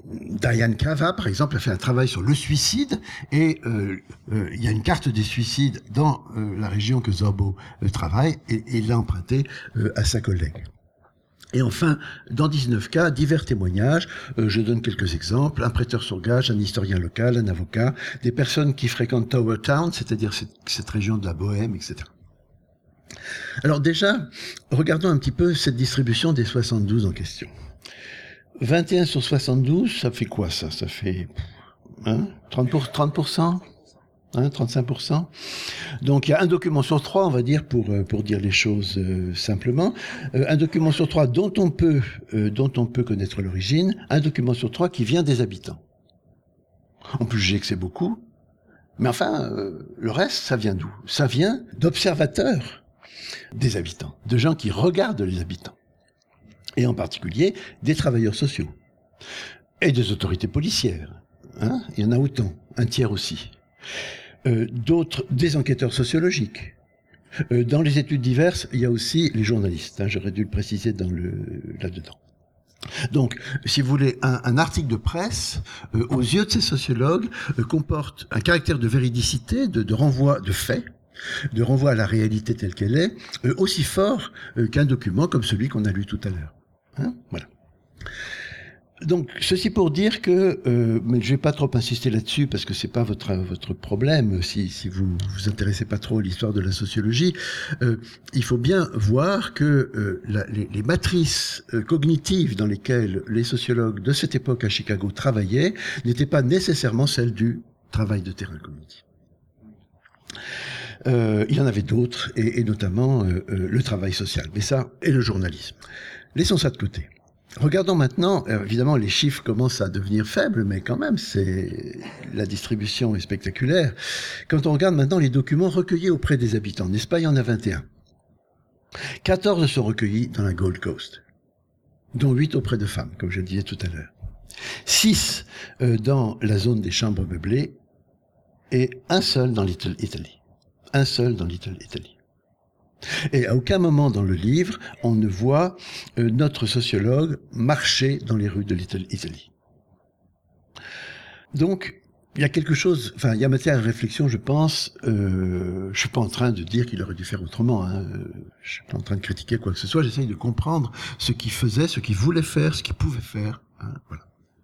Diane Cava, par exemple, a fait un travail sur le suicide, et euh, euh, il y a une carte des suicides dans euh, la région que Zorbo euh, travaille, et, et l'a empruntée euh, à sa collègue. Et enfin, dans dix-neuf cas, divers témoignages, euh, je donne quelques exemples, un prêteur sur gage, un historien local, un avocat, des personnes qui fréquentent Tower Town, c'est-à-dire cette, cette région de la Bohème, et cetera. Alors déjà, regardons un petit peu cette distribution des soixante-douze en question. vingt et un sur soixante-douze, ça fait quoi ça? Ça fait hein, trente pour cent hein, trente-cinq pour cent. Donc il y a un document sur trois, on va dire, pour, pour dire les choses euh, simplement. Euh, un document sur trois dont on peut, euh, dont on peut connaître l'origine. Un document sur trois qui vient des habitants. On peut juger que c'est beaucoup. Mais enfin, euh, le reste, ça vient d'où? Ça vient d'observateurs des habitants, de gens qui regardent les habitants. Et en particulier des travailleurs sociaux et des autorités policières. Hein, il y en a autant, un tiers aussi. Euh, d'autres, des enquêteurs sociologiques. Euh, dans les études diverses, il y a aussi les journalistes. Hein, j'aurais dû le préciser dans le, là-dedans. Donc, si vous voulez, un, un article de presse, euh, aux yeux de ces sociologues, euh, comporte un caractère de véridicité, de, de renvoi de faits, de renvoi à la réalité telle qu'elle est, euh, aussi fort euh, qu'un document comme celui qu'on a lu tout à l'heure. Hein, voilà. Donc, ceci pour dire que, euh, mais je vais pas trop insister là-dessus parce que c'est pas votre votre problème si si vous vous intéressez pas trop à l'histoire de la sociologie. Euh, il faut bien voir que euh, la, les, les matrices euh, cognitives dans lesquelles les sociologues de cette époque à Chicago travaillaient n'étaient pas nécessairement celles du travail de terrain cognitif. Euh, il y en avait d'autres, et, et notamment euh, euh, le travail social, mais ça, et le journalisme. Laissons ça de côté. Regardons maintenant, euh, évidemment les chiffres commencent à devenir faibles, mais quand même, c'est la distribution est spectaculaire. Quand on regarde maintenant les documents recueillis auprès des habitants, n'est-ce pas, il y en a vingt et un. quatorze sont recueillis dans la Gold Coast, dont huit auprès de femmes, comme je le disais tout à l'heure. six euh, dans la zone des chambres meublées, et un seul dans Little Italy. Un seul dans Little Italy. Et à aucun moment dans le livre, on ne voit euh, notre sociologue marcher dans les rues de Little Italy. Donc, il y a quelque chose, enfin, il y a matière à réflexion, je pense. Euh, je suis pas en train de dire qu'il aurait dû faire autrement. Hein. Je suis pas en train de critiquer quoi que ce soit. J'essaye de comprendre ce qu'il faisait, ce qu'il voulait faire, ce qu'il pouvait faire. Hein, voilà.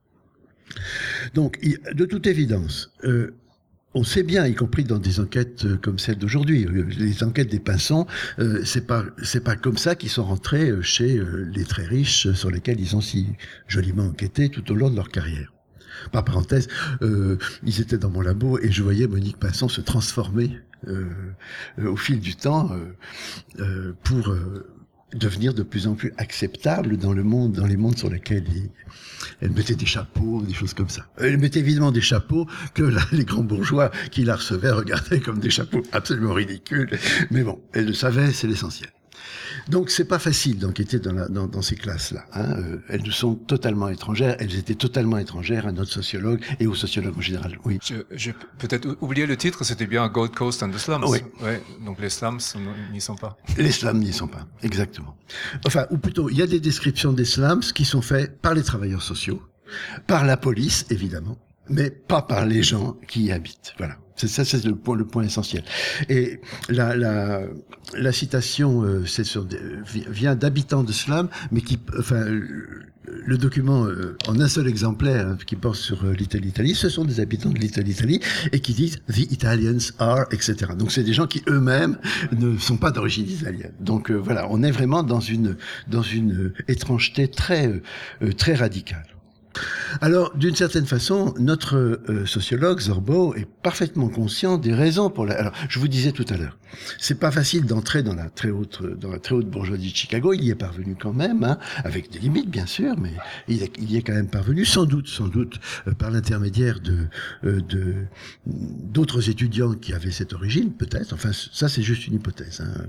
Donc, de toute évidence, euh, on sait bien, y compris dans des enquêtes comme celle d'aujourd'hui, les enquêtes des Pinsons, euh, c'est pas c'est pas comme ça qu'ils sont rentrés chez euh, les très riches sur lesquels ils ont si joliment enquêté tout au long de leur carrière. Par parenthèse, euh, ils étaient dans mon labo et je voyais Monique Pinson se transformer euh, euh, au fil du temps euh, euh, pour euh, devenir de plus en plus acceptable dans le monde, dans les mondes sur lesquels il, elle mettait des chapeaux, des choses comme ça. Elle mettait évidemment des chapeaux que là, les grands bourgeois qui la recevaient regardaient comme des chapeaux absolument ridicules. Mais bon, elle le savait, c'est l'essentiel. Donc c'est pas facile d'enquêter dans, la, dans, dans ces classes-là. Hein. Euh, elles nous sont totalement étrangères. Elles étaient totalement étrangères à notre sociologue et aux sociologues en général. Oui. Je, j'ai peut-être oublié le titre. C'était bien Gold Coast and the Slums. Oui. Ouais, donc les slums n'y sont pas. Les slums n'y sont pas, exactement. Enfin, ou plutôt, il y a des descriptions des slums qui sont faites par les travailleurs sociaux, par la police évidemment, mais pas par les gens qui y habitent. Voilà. C'est ça, c'est le point, le point essentiel. Et la, la, la citation, euh, c'est sur, vient d'habitants de slum, mais qui, enfin, le document euh, en un seul exemplaire hein, qui porte sur euh, Little Italy, ce sont des habitants de Little Italy et qui disent the Italians are, et cetera. Donc c'est des gens qui eux-mêmes ne sont pas d'origine italienne. Donc euh, voilà, on est vraiment dans une dans une étrangeté très euh, très radicale. Alors, d'une certaine façon, notre euh, sociologue Zorbo est parfaitement conscient des raisons pour la. Alors, je vous disais tout à l'heure, c'est pas facile d'entrer dans la très haute, dans la très haute bourgeoisie de Chicago. Il y est parvenu quand même, hein, avec des limites bien sûr, mais il, est, il y est quand même parvenu, sans doute, sans doute, euh, par l'intermédiaire de euh, de d'autres étudiants qui avaient cette origine, peut-être. Enfin, ça, c'est juste une hypothèse. Hein.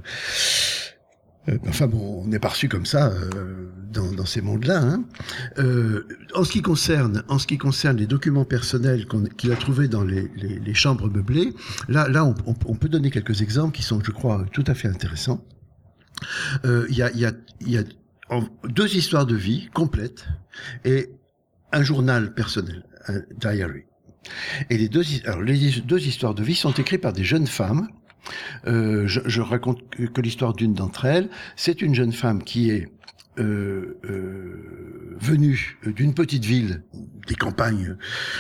Euh, enfin bon, on n'est pas reçu comme ça euh, dans, dans ces mondes-là. Hein. Euh, en ce qui concerne, en ce qui concerne les documents personnels qu'on, qu'il a trouvés dans les, les, les chambres meublées, là, là, on, on, on peut donner quelques exemples qui sont, je crois, tout à fait intéressants. Il euh, y a, il y a, il y a en, deux histoires de vie complètes et un journal personnel, un diary. Et les deux, alors les deux histoires de vie sont écrites par des jeunes femmes. Euh, je, je raconte que, que l'histoire d'une d'entre elles. C'est une jeune femme qui est euh, euh, venue d'une petite ville des campagnes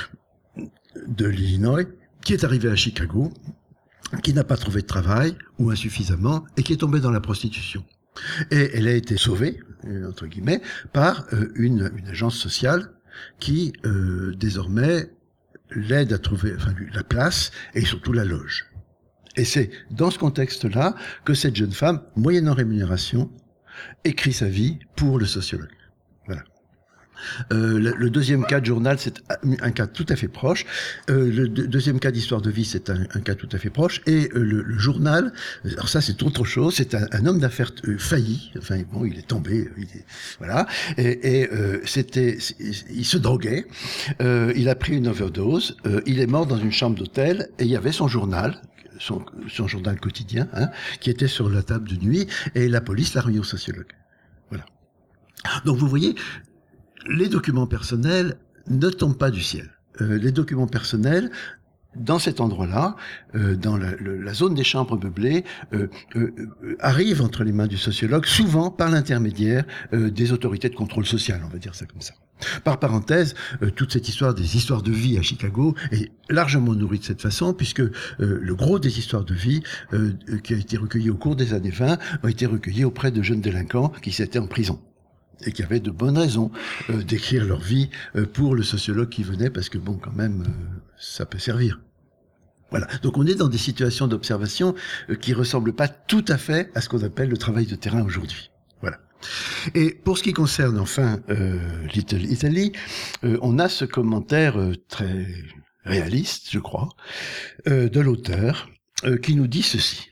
de l'Illinois, qui est arrivée à Chicago, qui n'a pas trouvé de travail, ou insuffisamment, et qui est tombée dans la prostitution. Et elle a été sauvée, entre guillemets, par euh, une, une agence sociale qui, euh, désormais, l'aide à trouver enfin, la place et surtout la loge. Et c'est dans ce contexte-là que cette jeune femme, moyennant rémunération, écrit sa vie pour le sociologue. Voilà. Euh, le, le deuxième cas de journal, c'est un cas tout à fait proche. Euh, le de, deuxième cas d'histoire de vie, c'est un, un cas tout à fait proche. Et euh, le, le journal, alors ça c'est autre chose. C'est un, un homme d'affaires euh, failli. Enfin bon, il est tombé. Il est, voilà. Et, et euh, c'était, il se droguait. Euh, il a pris une overdose. Euh, il est mort dans une chambre d'hôtel. Et il y avait son journal. Son, son journal quotidien, hein, qui était sur la table de nuit. Et la police l'a remis au sociologue. Voilà. Donc vous voyez. Les documents personnels ne tombent pas du ciel. Euh, les documents personnels, dans cet endroit-là, euh, dans la, le, la zone des chambres meublées, euh, euh, euh, arrivent entre les mains du sociologue, souvent par l'intermédiaire euh, des autorités de contrôle social, on va dire ça comme ça. Par parenthèse, euh, toute cette histoire des histoires de vie à Chicago est largement nourrie de cette façon, puisque euh, le gros des histoires de vie euh, qui a été recueilli au cours des années vingt ont été recueillis auprès de jeunes délinquants qui s'étaient en prison. Et qui avaient de bonnes raisons euh, d'écrire leur vie euh, pour le sociologue qui venait, parce que bon, quand même, euh, ça peut servir. Voilà. Donc on est dans des situations d'observation euh, qui ressemblent pas tout à fait à ce qu'on appelle le travail de terrain aujourd'hui. Voilà. Et pour ce qui concerne enfin euh, Little Italy, euh, on a ce commentaire euh, très réaliste, je crois, euh, de l'auteur euh, qui nous dit ceci.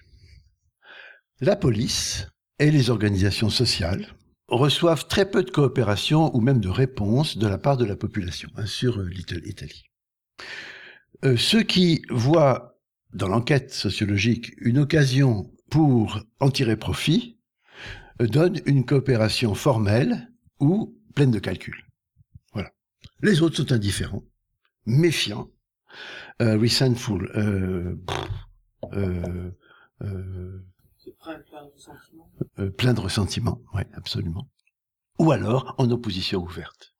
La police et les organisations sociales reçoivent très peu de coopération ou même de réponse de la part de la population hein, sur euh, Little Italy. Euh, ceux qui voient dans l'enquête sociologique une occasion pour en tirer profit euh, donnent une coopération formelle ou pleine de calculs. Voilà. Les autres sont indifférents, méfiants, euh, resentful, euh, euh, euh, Plein de sentiments. Euh, plein de ressentiments, oui, absolument. Ou alors en opposition ouverte.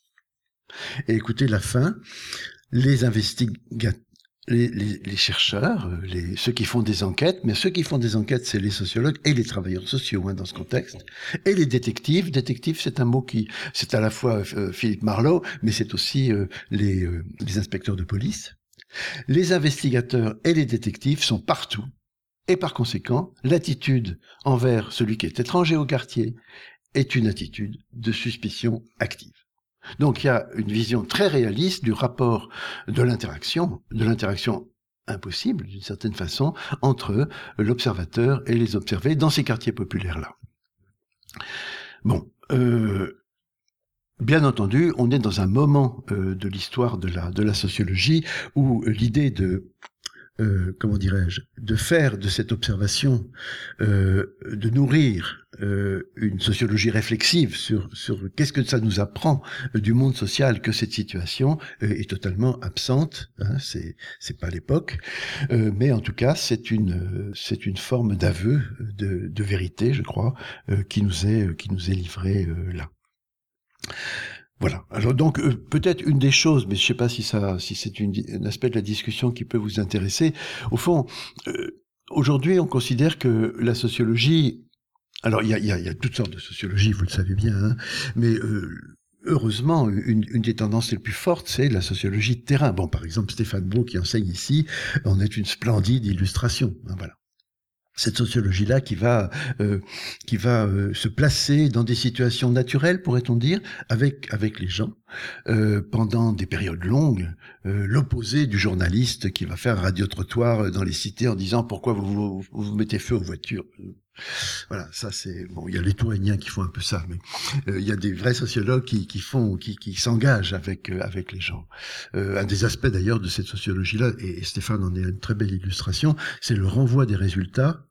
Et écoutez la fin, les investigateurs, les, les, les chercheurs, les, ceux qui font des enquêtes, mais ceux qui font des enquêtes, c'est les sociologues et les travailleurs sociaux hein, dans ce contexte, et les détectives. Détective, c'est un mot qui, c'est à la fois euh, Philippe Marlowe, mais c'est aussi euh, les, euh, les inspecteurs de police. Les investigateurs et les détectives sont partout. Et par conséquent, l'attitude envers celui qui est étranger au quartier est une attitude de suspicion active. Donc il y a une vision très réaliste du rapport de l'interaction, de l'interaction impossible d'une certaine façon, entre l'observateur et les observés dans ces quartiers populaires-là. Bon, euh, bien entendu, on est dans un moment euh, de l'histoire de la, de la sociologie où l'idée de Euh, comment dirais-je, de faire de cette observation, euh, de nourrir euh, une sociologie réflexive sur sur qu'est-ce que ça nous apprend euh, du monde social que cette situation euh, est totalement absente. Hein, c'est c'est pas l'époque, euh, mais en tout cas c'est une euh, c'est une forme d'aveu de, de vérité, je crois, euh, qui nous est qui nous est livrée euh, là. Voilà. Alors donc euh, peut-être une des choses, mais je ne sais pas si ça, si c'est une, un aspect de la discussion qui peut vous intéresser. Au fond, euh, aujourd'hui, on considère que la sociologie, alors il y a, y, a, y a toutes sortes de sociologie, vous le savez bien, hein, mais euh, heureusement, une, une des tendances les plus fortes, c'est la sociologie de terrain. Bon, par exemple, Stéphane Beau qui enseigne ici, en est une splendide illustration. Hein, voilà. Cette sociologie-là qui va euh, qui va euh, se placer dans des situations naturelles, pourrait-on dire, avec avec les gens euh, pendant des périodes longues, euh, l'opposé du journaliste qui va faire radio-trottoir dans les cités en disant pourquoi vous vous, vous, vous mettez feu aux voitures. Voilà, ça c'est bon. Il y a les Tourainiens qui font un peu ça, mais euh, il y a des vrais sociologues qui, qui font, qui, qui s'engagent avec euh, avec les gens. Euh, un des aspects d'ailleurs de cette sociologie-là, et, et Stéphane en est une très belle illustration, c'est le renvoi des résultats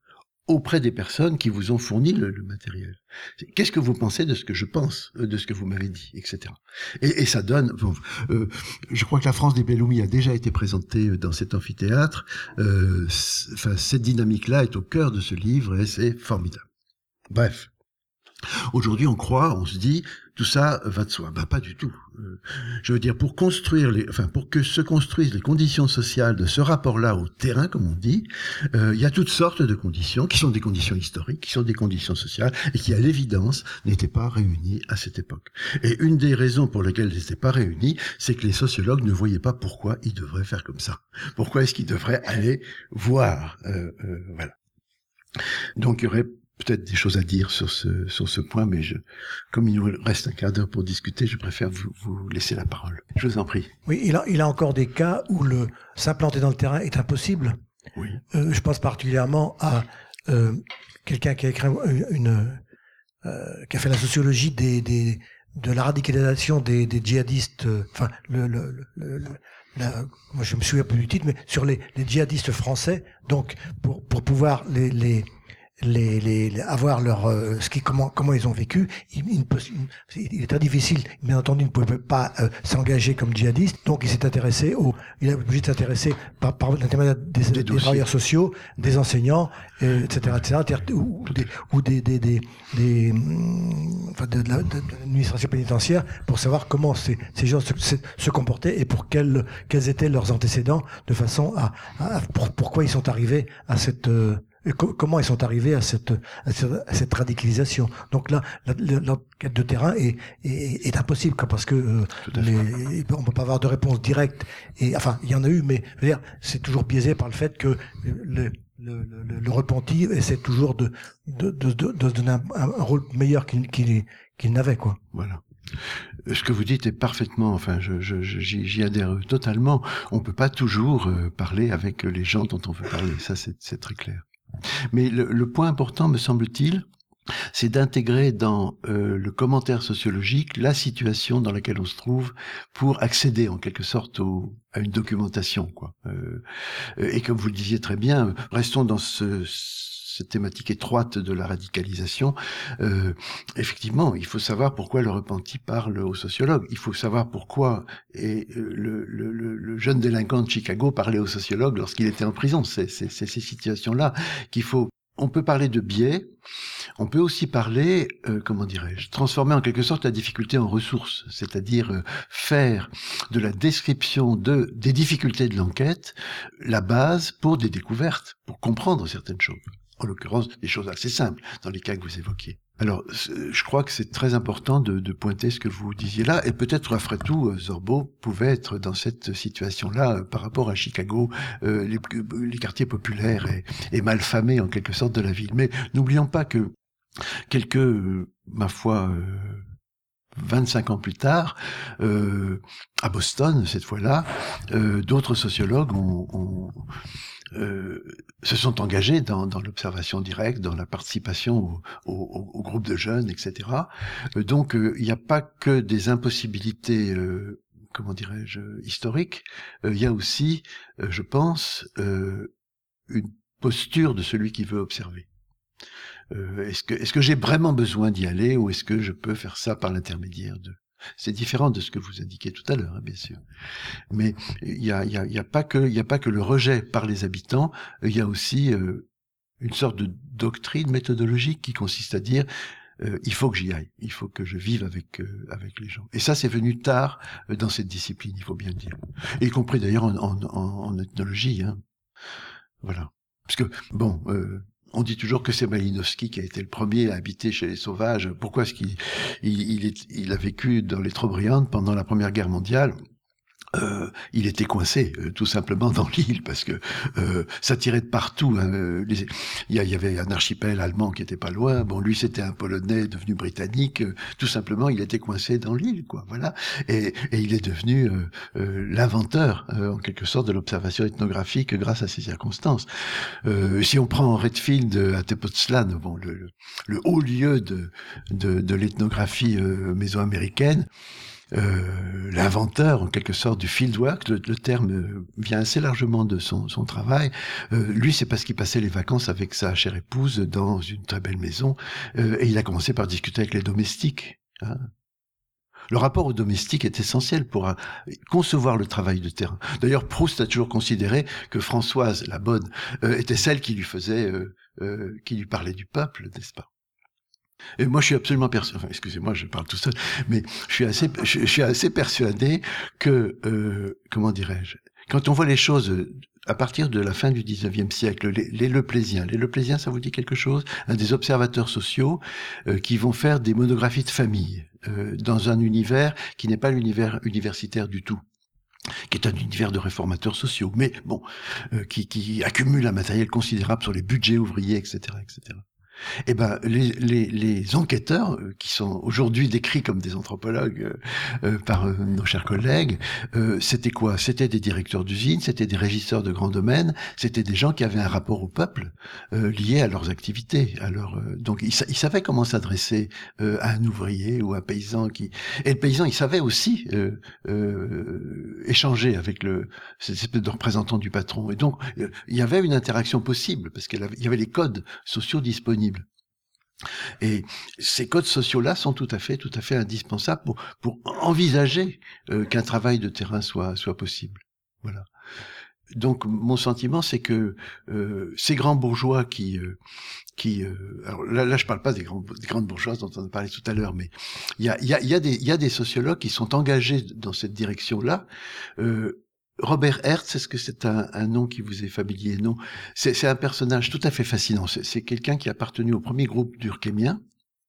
auprès des personnes qui vous ont fourni le, le matériel. Qu'est-ce que vous pensez de ce que je pense, de ce que vous m'avez dit, et cetera. Et, et ça donne... Bon, euh, je crois que la France des Bellumi a déjà été présentée dans cet amphithéâtre. Euh, enfin, cette dynamique-là est au cœur de ce livre et c'est formidable. Bref. Aujourd'hui, on croit, on se dit, tout ça va de soi. Ben, pas du tout. Euh, je veux dire, pour construire les, enfin, pour que se construisent les conditions sociales de ce rapport-là au terrain, comme on dit, euh, il y a toutes sortes de conditions, qui sont des conditions historiques, qui sont des conditions sociales, et qui, à l'évidence, n'étaient pas réunies à cette époque. Et une des raisons pour lesquelles elles n'étaient pas réunies, c'est que les sociologues ne voyaient pas pourquoi ils devraient faire comme ça. Pourquoi est-ce qu'ils devraient aller voir, euh, euh, voilà. Donc, il y aurait peut-être des choses à dire sur ce sur ce point, mais je, comme il nous reste un quart d'heure pour discuter, je préfère vous, vous laisser la parole. Je vous en prie. Oui, il a, il a encore des cas où le s'implanter dans le terrain est impossible. Oui. Euh, je pense particulièrement à euh, quelqu'un qui a écrit une, euh, qui a fait la sociologie des, des de la radicalisation des, des djihadistes. Euh, enfin, le, le, le, le la, moi je me souviens plus du titre, mais sur les, les djihadistes français. Donc, pour pour pouvoir les les Les, les, les avoir leur euh, ce qui comment comment ils ont vécu, il, il, il, il est très difficile, bien entendu, il ne pouvait pas euh, s'engager comme djihadiste, donc il s'est intéressé au il a obligé de s'intéresser par, par l'intermédiaire des, des, des travailleurs sociaux, des enseignants, euh, et cetera, et cetera, ou des ou des des des, des enfin de, de, de, de l'administration pénitentiaire pour savoir comment ces ces gens se, se, se comportaient et pour quels quels étaient leurs antécédents, de façon à, à pour, pourquoi ils sont arrivés à cette euh, comment ils sont arrivés à cette, à cette, à cette radicalisation. Donc là, l'enquête de terrain est, est, est impossible, parce que euh, les, on peut pas avoir de réponse directe. Et enfin, il y en a eu, mais je veux dire, c'est toujours biaisé par le fait que le, le, le, le repenti essaie toujours de, de, de, de, de donner un, un rôle meilleur qu'il qu'il, qu'il n'avait, quoi. Voilà. Ce que vous dites est parfaitement, enfin, je, je, j'y, j'y adhère totalement. On peut pas toujours euh, parler avec les gens dont on veut parler. Ça, c'est, c'est très clair. Mais le, le point important, me semble-t-il, c'est d'intégrer dans euh, le commentaire sociologique la situation dans laquelle on se trouve pour accéder en quelque sorte au, à une documentation, quoi. Euh, et comme vous le disiez très bien, restons dans ce, cette thématique étroite de la radicalisation. Euh, effectivement, il faut savoir pourquoi le repenti parle aux sociologues. Il faut savoir pourquoi et le, le, le jeune délinquant de Chicago parlait aux sociologues lorsqu'il était en prison. C'est, c'est, c'est ces situations-là qu'il faut... On peut parler de biais, on peut aussi parler, euh, comment dirais-je, transformer en quelque sorte la difficulté en ressource, c'est-à-dire euh, faire de la description de des difficultés de l'enquête la base pour des découvertes, pour comprendre certaines choses. En l'occurrence, des choses assez simples, dans les cas que vous évoquiez. Alors, je crois que c'est très important de, de pointer ce que vous disiez là, et peut-être, après tout, Zorbo pouvait être dans cette situation-là, euh, par rapport à Chicago, euh, les, les quartiers populaires et, et malfamés, en quelque sorte, de la ville. Mais n'oublions pas que quelques, euh, ma foi... Euh, vingt-cinq ans plus tard, euh, à Boston, cette fois-là, euh, d'autres sociologues ont, ont, euh, se sont engagés dans, dans l'observation directe, dans la participation au, au, au groupe de jeunes, et cetera. Euh, donc, il euh, n'y a pas que des impossibilités, euh, comment dirais-je, historiques. Il euh, y a aussi, euh, je pense, euh, une posture de celui qui veut observer. Euh, est-ce que est-ce que j'ai vraiment besoin d'y aller ou est-ce que je peux faire ça par l'intermédiaire de... C'est différent de ce que vous indiquiez tout à l'heure, hein, bien sûr. Mais il y a il y a il y a pas que il y a pas que le rejet par les habitants, il y a aussi euh, une sorte de doctrine méthodologique qui consiste à dire euh, il faut que j'y aille, il faut que je vive avec euh, avec les gens. Et ça, c'est venu tard euh, dans cette discipline, il faut bien le dire, y compris d'ailleurs en, en, en, en ethnologie, hein. Voilà. Parce que bon. Euh, On dit toujours que c'est Malinowski qui a été le premier à habiter chez les sauvages. Pourquoi est-ce qu'il il, il, est, il a vécu dans les Trobriandes pendant la Première Guerre mondiale? Euh, il était coincé euh, tout simplement dans l'île parce que euh, ça tirait de partout, hein. Les, il, y a, il y avait un archipel allemand qui était pas loin. Bon, lui c'était un Polonais devenu britannique. Euh, tout simplement, il était coincé dans l'île, quoi. Voilà. Et, et il est devenu euh, euh, l'inventeur, euh, en quelque sorte, de l'observation ethnographique grâce à ces circonstances. Euh, si on prend Redfield à Tepoztlan, bon, le, le, le haut lieu de, de, de l'ethnographie euh, mésoaméricaine. euh, l'inventeur en quelque sorte du fieldwork. Le, le terme vient assez largement de son, son travail. Euh, lui, c'est parce qu'il passait les vacances avec sa chère épouse dans une très belle maison, euh, et il a commencé par discuter avec les domestiques. Hein. Le rapport au domestique est essentiel pour euh, concevoir le travail de terrain. D'ailleurs, Proust a toujours considéré que Françoise, la bonne, euh, était celle qui lui faisait, euh, euh, qui lui parlait du peuple, n'est-ce pas? Et moi, je suis absolument persuadé, enfin, excusez-moi, je parle tout seul, mais je suis assez, je, je suis assez persuadé que, euh, comment dirais-je, quand on voit les choses à partir de la fin du dix-neuvième siècle, les, les Leplésiens, les Leplésiens, ça vous dit quelque chose? Un des observateurs sociaux euh, qui vont faire des monographies de famille euh, dans un univers qui n'est pas l'univers universitaire du tout, qui est un univers de réformateurs sociaux, mais bon, euh, qui, qui accumule un matériel considérable sur les budgets ouvriers, et cetera, et cetera. Eh ben, les, les, les enquêteurs, euh, qui sont aujourd'hui décrits comme des anthropologues euh, euh, par euh, nos chers collègues, euh, c'était quoi? C'était des directeurs d'usines, c'était des régisseurs de grands domaines, c'était des gens qui avaient un rapport au peuple euh, lié à leurs activités. À leur, euh, donc, ils, ils savaient comment s'adresser euh, à un ouvrier ou à un paysan. Qui... Et le paysan, il savait aussi euh, euh, échanger avec le cette espèce de représentant du patron. Et donc, euh, il y avait une interaction possible parce qu'il y avait les codes sociaux disponibles. Et ces codes sociaux-là sont tout à fait, tout à fait indispensables pour, pour envisager euh, qu'un travail de terrain soit, soit possible. Voilà. Donc, mon sentiment, c'est que euh, ces grands bourgeois qui, euh, qui, euh, alors là, là, je parle pas des, grands, des grandes bourgeoises dont on a parlé tout à l'heure, mais il y a, il y a, il y a des, il y a des sociologues qui sont engagés dans cette direction-là. Euh, Robert Hertz, est-ce que c'est un, un nom qui vous est familier? Non. C'est, c'est un personnage tout à fait fascinant. C'est, c'est quelqu'un qui a appartenu au premier groupe durkheimien.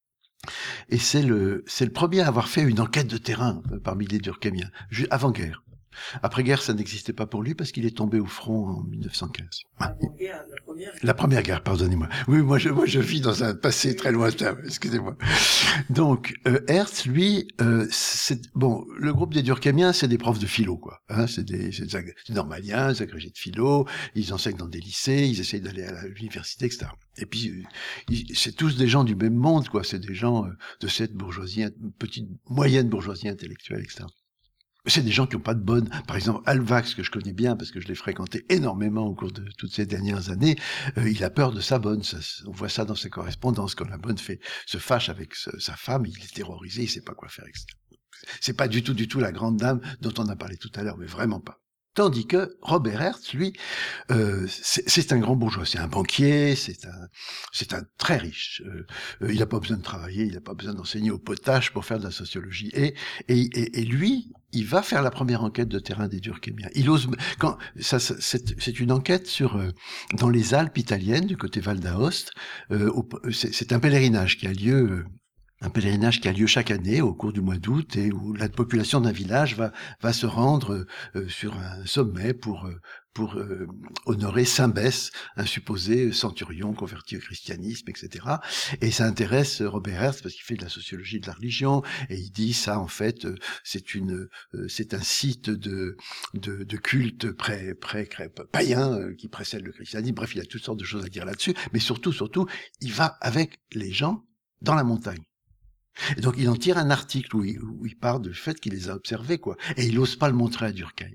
Et c'est le, c'est le premier à avoir fait une enquête de terrain parmi les durkheimiens, avant-guerre. Après-guerre, ça n'existait pas pour lui parce qu'il est tombé au front en mille neuf cent quinze. Ah. La, première... la première guerre, pardonnez-moi. Oui, moi je, moi je vis dans un passé très lointain, excusez-moi. Donc, euh, Hertz, lui, euh, c'est, bon, le groupe des durkheimiens, c'est des profs de philo, quoi. Hein, c'est des, c'est des, des normaliens, des agrégés de philo, ils enseignent dans des lycées, ils essayent d'aller à l'université, et cetera. Et puis, euh, ils, c'est tous des gens du même monde, quoi. C'est des gens euh, de cette bourgeoisie, petite, moyenne bourgeoisie intellectuelle, et cetera. C'est des gens qui n'ont pas de bonne. Par exemple, Alvax, que je connais bien parce que je l'ai fréquenté énormément au cours de toutes ces dernières années, euh, il a peur de sa bonne. Ça, on voit ça dans ses correspondances. Quand la bonne fait, se fâche avec ce, sa femme, il est terrorisé, il sait pas quoi faire, et cetera. C'est pas du tout, du tout la grande dame dont on a parlé tout à l'heure, mais vraiment pas. Tandis que Robert Hertz, lui, euh, c'est, c'est un grand bourgeois, c'est un banquier, c'est un, c'est un très riche. Euh, euh, il n'a pas besoin de travailler, il n'a pas besoin d'enseigner au potache pour faire de la sociologie. Et, et, et, et lui, il va faire la première enquête de terrain des durkheimiens. Il ose, quand ça, ça c'est, c'est une enquête sur euh, dans les Alpes italiennes, du côté Val d'Aoste. Euh, au, c'est, c'est un pèlerinage qui a lieu. Euh, Un pèlerinage qui a lieu chaque année au cours du mois d'août et où la population d'un village va va se rendre euh, sur un sommet pour euh, pour euh, honorer Saint Bess, un supposé centurion converti au christianisme, et cetera. Et ça intéresse Robert Hertz parce qu'il fait de la sociologie de la religion et il dit ça en fait euh, c'est une euh, c'est un site de de, de culte pré pré païen euh, qui précède le christianisme. Bref, il a toutes sortes de choses à dire là-dessus, mais surtout surtout il va avec les gens dans la montagne. Et donc, il en tire un article où il, où il parle du fait qu'il les a observés, quoi. Et il n'ose pas le montrer à Durkheim.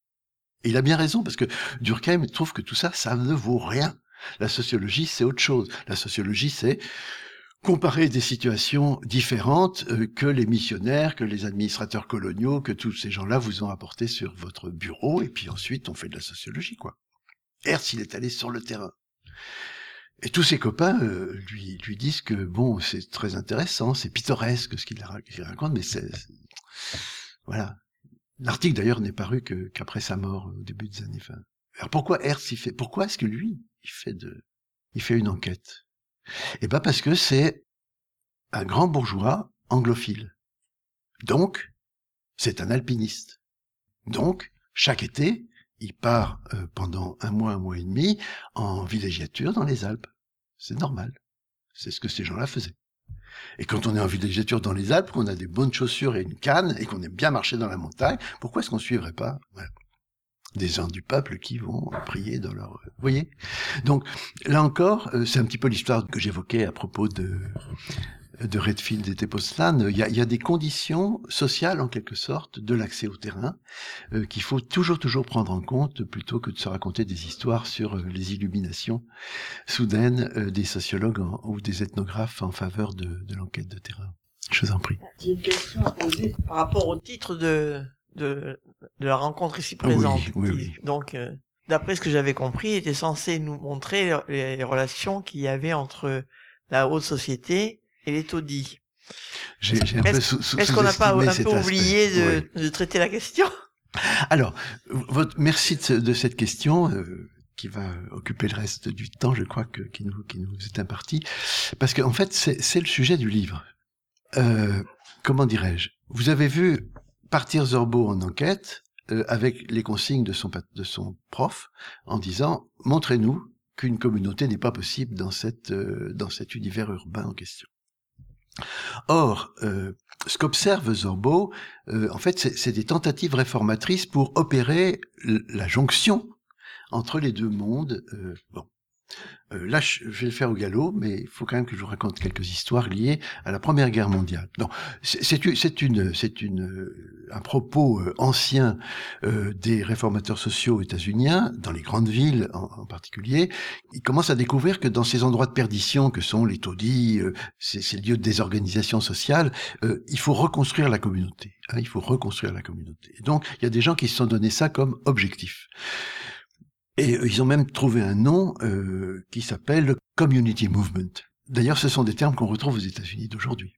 Et il a bien raison, parce que Durkheim trouve que tout ça, ça ne vaut rien. La sociologie, c'est autre chose. La sociologie, c'est comparer des situations différentes euh, que les missionnaires, que les administrateurs coloniaux, que tous ces gens-là vous ont apporté sur votre bureau, et puis ensuite, on fait de la sociologie, quoi. Hertz, il est allé sur le terrain. Et tous ses copains euh, lui lui disent que bon, c'est très intéressant, c'est pittoresque ce qu'il raconte, mais c'est, c'est... voilà. L'article d'ailleurs n'est paru que qu'après sa mort au début des années vingt. Alors pourquoi Hertz il fait pourquoi est-ce que lui il fait de il fait une enquête? Eh ben parce que c'est un grand bourgeois anglophile. Donc c'est un alpiniste. Donc chaque été il part euh, pendant un mois, un mois et demi en villégiature dans les Alpes. C'est normal. C'est ce que ces gens-là faisaient. Et quand on est en villégiature dans les Alpes, qu'on a des bonnes chaussures et une canne, et qu'on aime bien marcher dans la montagne, pourquoi est-ce qu'on ne suivrait pas voilà, des gens du peuple qui vont prier dans leur... Vous voyez ? Donc, là encore, euh, c'est un petit peu l'histoire que j'évoquais à propos de... de Redfield et Tepoztlán, il y a, il y a des conditions sociales, en quelque sorte, de l'accès au terrain, euh, qu'il faut toujours, toujours prendre en compte, plutôt que de se raconter des histoires sur euh, les illuminations soudaines euh, des sociologues en, ou des ethnographes en faveur de, de l'enquête de terrain. Je vous en prie. J'ai une question à poser par rapport au titre de, de, de la rencontre ici présente. Oui, oui, oui. Donc, euh, d'après ce que j'avais compris, il était censé nous montrer les, les relations qu'il y avait entre la haute société et les taudis. J'ai, j'ai un peu sous, sous, Est-ce qu'on n'a pas un peu aspect. oublié de, Oui. de traiter la question? Alors, votre, merci de, ce, de cette question euh, qui va occuper le reste du temps, je crois, que, qui, nous, qui nous est imparti, parce qu'en fait, c'est, c'est le sujet du livre. Euh, comment dirais-je? Vous avez vu partir Zorbo en enquête euh, avec les consignes de son, de son prof en disant « Montrez-nous qu'une communauté n'est pas possible dans, cette, euh, dans cet univers urbain en question ». Or, euh, ce qu'observe Zorbo, euh, en fait, c'est, c'est des tentatives réformatrices pour opérer l- la jonction entre les deux mondes. Euh, bon. Euh, là, je vais le faire au galop, mais il faut quand même que je vous raconte quelques histoires liées à la Première Guerre mondiale. Non, c'est, c'est, c'est une, c'est une, un propos euh, ancien euh, des réformateurs sociaux états-uniens, dans les grandes villes en, en particulier. Ils commencent à découvrir que dans ces endroits de perdition que sont les taudis, euh, ces, ces lieux de désorganisation sociale, euh, il faut reconstruire la communauté. Hein, il faut reconstruire la communauté. Et donc, il y a des gens qui se sont donné ça comme objectif. Et ils ont même trouvé un nom euh, qui s'appelle le Community Movement. D'ailleurs, ce sont des termes qu'on retrouve aux États-Unis d'aujourd'hui.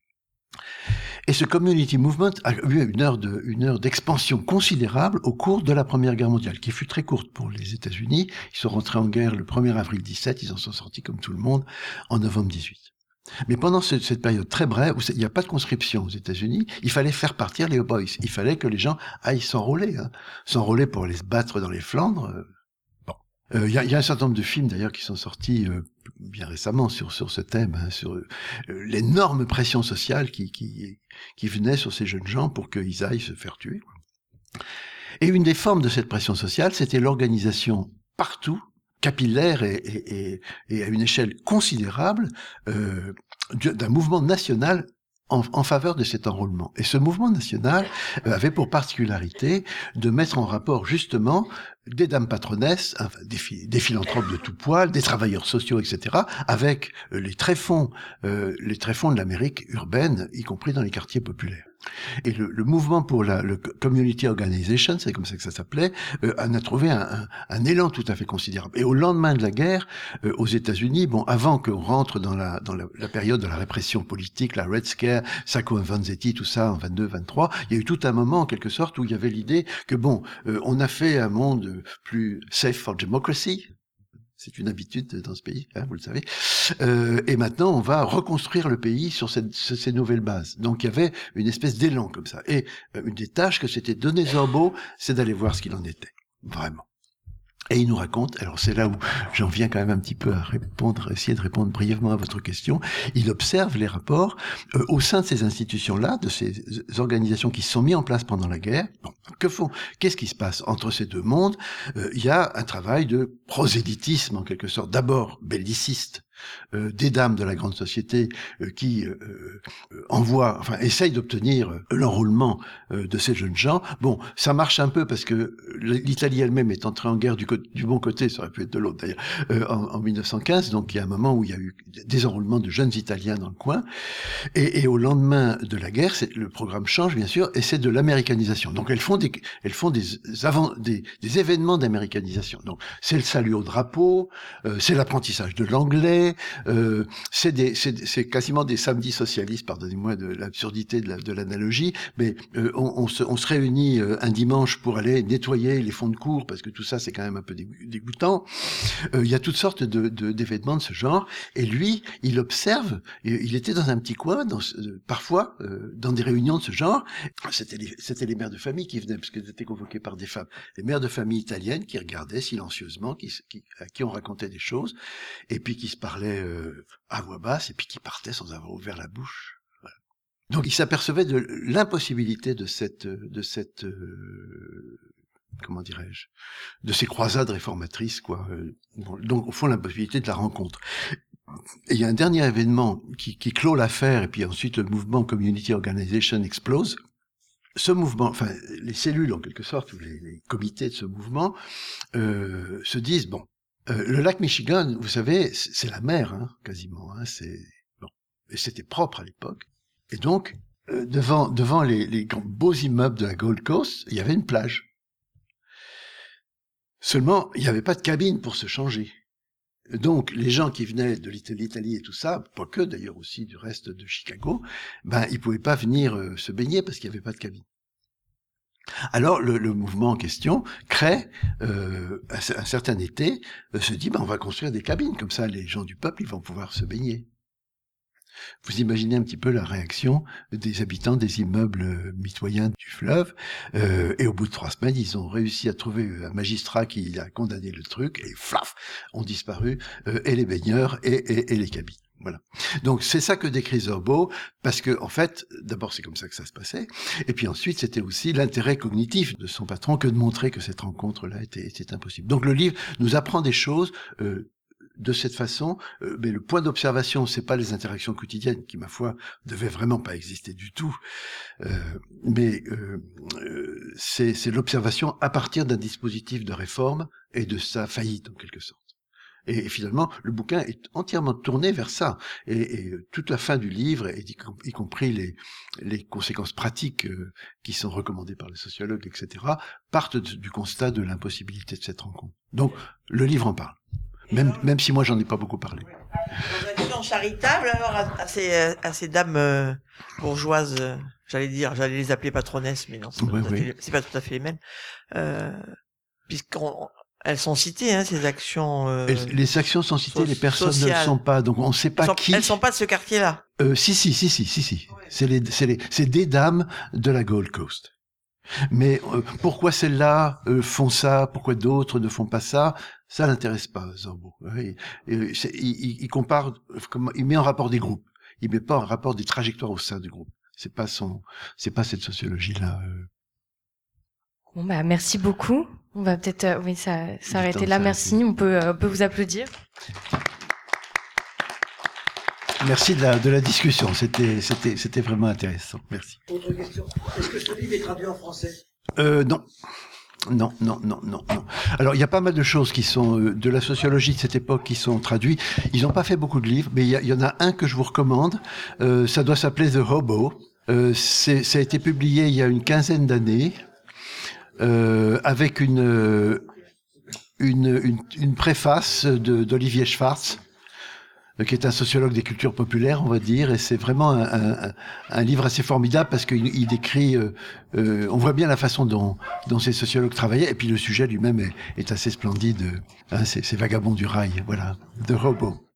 Et ce Community Movement a eu une heure, de, une heure d'expansion considérable au cours de la Première Guerre mondiale, qui fut très courte pour les États-Unis. Ils sont rentrés en guerre le premier avril dix-sept, ils en sont sortis comme tout le monde en novembre dix-huit. Mais pendant ce, cette période très brève, où il n'y a pas de conscription aux États-Unis, il fallait faire partir les boys. Il fallait que les gens aillent s'enrôler, hein. S'enrôler pour aller se battre dans les Flandres. Il euh, y, a, y a un certain nombre de films d'ailleurs qui sont sortis euh, bien récemment sur sur ce thème, hein, sur euh, l'énorme pression sociale qui qui qui venait sur ces jeunes gens pour qu'ils aillent se faire tuer. Et une des formes de cette pression sociale, c'était l'organisation partout, capillaire et, et, et, et à une échelle considérable, euh, d'un mouvement national En, en faveur de cet enrôlement. Et ce mouvement national euh, avait pour particularité de mettre en rapport justement des dames patronesses, enfin, des, des philanthropes de tout poil, des travailleurs sociaux, et cetera, avec euh, les tréfonds, euh, les tréfonds de l'Amérique urbaine, y compris dans les quartiers populaires. Et le, le mouvement pour la le Community Organization, c'est comme ça que ça s'appelait, euh, en a trouvé un, un, un élan tout à fait considérable. Et au lendemain de la guerre, euh, aux États-Unis, bon, avant qu'on rentre dans la dans la, la période de la répression politique, la Red Scare, Sacco et Vanzetti, tout ça en vingt-deux vingt-trois, il y a eu tout un moment en quelque sorte où il y avait l'idée que bon, euh, on a fait un monde plus safe for democracy. C'est une habitude dans ce pays, hein, vous le savez. Euh, et maintenant, on va reconstruire le pays sur, cette, sur ces nouvelles bases. Donc, il y avait une espèce d'élan comme ça. Et euh, une des tâches que s'était donné Zorbo, c'est d'aller voir ce qu'il en était, vraiment. Et il nous raconte, alors c'est là où j'en viens quand même un petit peu à répondre, essayer de répondre brièvement à votre question, il observe les rapports euh, au sein de ces institutions-là, de ces organisations qui se sont mises en place pendant la guerre. Bon, que font, qu'est-ce qui se passe entre ces deux mondes? euh, Il y a un travail de prosélytisme en quelque sorte, d'abord belliciste, Euh, des dames de la grande société euh, qui euh, euh, envoient, enfin, essayent d'obtenir euh, l'enrôlement euh, de ces jeunes gens. Bon, ça marche un peu parce que l'Italie elle-même est entrée en guerre du, du bon côté, ça aurait pu être de l'autre d'ailleurs, euh, en, en mille neuf cent quinze, donc il y a un moment où il y a eu des enrôlements de jeunes Italiens dans le coin, et, et au lendemain de la guerre, c'est, le programme change bien sûr, et c'est de l'américanisation. Donc elles font des, elles font des, avant, des, des événements d'américanisation. Donc c'est le salut au drapeau, euh, c'est l'apprentissage de l'anglais, Euh, c'est, des, c'est, c'est quasiment des samedis socialistes, pardonnez-moi de l'absurdité de, la, de l'analogie, mais euh, on, on, se, on se réunit euh, un dimanche pour aller nettoyer les fonds de cours, parce que tout ça c'est quand même un peu dégoûtant. Euh, il y a toutes sortes de, de, d'événements de ce genre, et lui, il observe, il était dans un petit coin, dans, euh, parfois, euh, dans des réunions de ce genre, c'était les, c'était les mères de famille qui venaient, parce qu'elles étaient convoquées par des femmes, les mères de famille italiennes qui regardaient silencieusement, qui, qui, à qui on racontait des choses, et puis qui se parlaient Euh, à voix basse et puis qui partait sans avoir ouvert la bouche. Voilà. Donc il s'apercevait de l'impossibilité de cette de cette euh, comment dirais-je, de ces croisades réformatrices quoi. Donc au fond l'impossibilité de la rencontre. et il y a un dernier événement qui, qui clôt l'affaire, et puis ensuite le mouvement Community Organization explose. Ce mouvement, enfin les cellules en quelque sorte, ou les, les comités de ce mouvement, euh, se disent, bon, euh, le lac Michigan, vous savez, c'est la mer, hein, quasiment, hein, c'est bon, et c'était propre à l'époque, et donc euh, devant devant les, les grands beaux immeubles de la Gold Coast, il y avait une plage. Seulement, il n'y avait pas de cabine pour se changer. Donc, les gens qui venaient de l'Italie et tout ça, pas que d'ailleurs aussi du reste de Chicago, ben ils pouvaient pas venir euh, se baigner parce qu'il n'y avait pas de cabine. Alors, le, le mouvement en question crée, euh, un, un certain été, euh, se dit, ben on va construire des cabines, comme ça les gens du peuple, ils vont pouvoir se baigner. Vous imaginez un petit peu la réaction des habitants des immeubles mitoyens du fleuve, euh, et au bout de trois semaines, ils ont réussi à trouver un magistrat qui a condamné le truc, et flaf, ont disparu euh, et les baigneurs et, et, et les cabines. Voilà. Donc c'est ça que décrit Zorbo, parce que en fait, d'abord c'est comme ça que ça se passait, et puis ensuite c'était aussi l'intérêt cognitif de son patron que de montrer que cette rencontre-là était, était impossible. Donc le livre nous apprend des choses. Euh, de cette façon, euh, mais le point d'observation, c'est pas les interactions quotidiennes qui, ma foi, devaient vraiment pas exister du tout, euh, mais euh, euh, c'est, c'est l'observation à partir d'un dispositif de réforme et de sa faillite en quelque sorte. Et, et finalement, le bouquin est entièrement tourné vers ça. Et, et toute la fin du livre, et y, y compris les, les conséquences pratiques euh, qui sont recommandées par les sociologues, et cetera, partent de, du constat de l'impossibilité de cette rencontre. Donc, le livre en parle. Même, même si moi j'en ai pas beaucoup parlé. Dans l'action charitable, alors, à, à, ces, à ces dames euh, bourgeoises, euh, j'allais dire, j'allais les appeler patronesses, mais non, c'est pas, oui, tout, à oui. fait, c'est pas tout à fait les mêmes. Euh, puisqu'elles sont citées, hein, ces actions. Euh, Et les actions sont citées, so- les personnes sociales. ne le sont pas, donc on ne sait pas elles, sont, qui. elles sont pas de ce quartier-là. Euh, si, si, si, si, si, si. C'est les, c'est les, c'est des dames de la Gold Coast. Mais euh, pourquoi celles-là euh, font ça, pourquoi d'autres ne font pas ça, ça l'intéresse pas Zorbo. Il, il, il, il compare, il met en rapport des groupes. Il met pas en rapport des trajectoires au sein du groupe. C'est pas son, c'est pas cette sociologie-là. Euh. Bon bah merci beaucoup. On va peut-être euh, oui ça s'arrêter là. s'arrêter. Merci. On peut euh, on peut vous applaudir. Merci de la, de la discussion. C'était, c'était, c'était vraiment intéressant. Merci. Autre question. Est-ce que ce livre est traduit en français? Euh, non. Non, non, non, non, non. Alors, il y a pas mal de choses qui sont euh, de la sociologie de cette époque qui sont traduites. Ils n'ont pas fait beaucoup de livres, mais il y, y en a un que je vous recommande. Euh, ça doit s'appeler The Hobo. Euh, c'est, ça a été publié il y a une quinzaine d'années, euh, avec une, une, une, une préface de, d'Olivier Schwartz, qui est un sociologue des cultures populaires, on va dire, et c'est vraiment un, un, un livre assez formidable parce qu'il il décrit, euh, euh, on voit bien la façon dont, dont ces sociologues travaillaient, et puis le sujet lui-même est, est assez splendide, hein, c'est, c'est Vagabond du rail, voilà, The Hobo.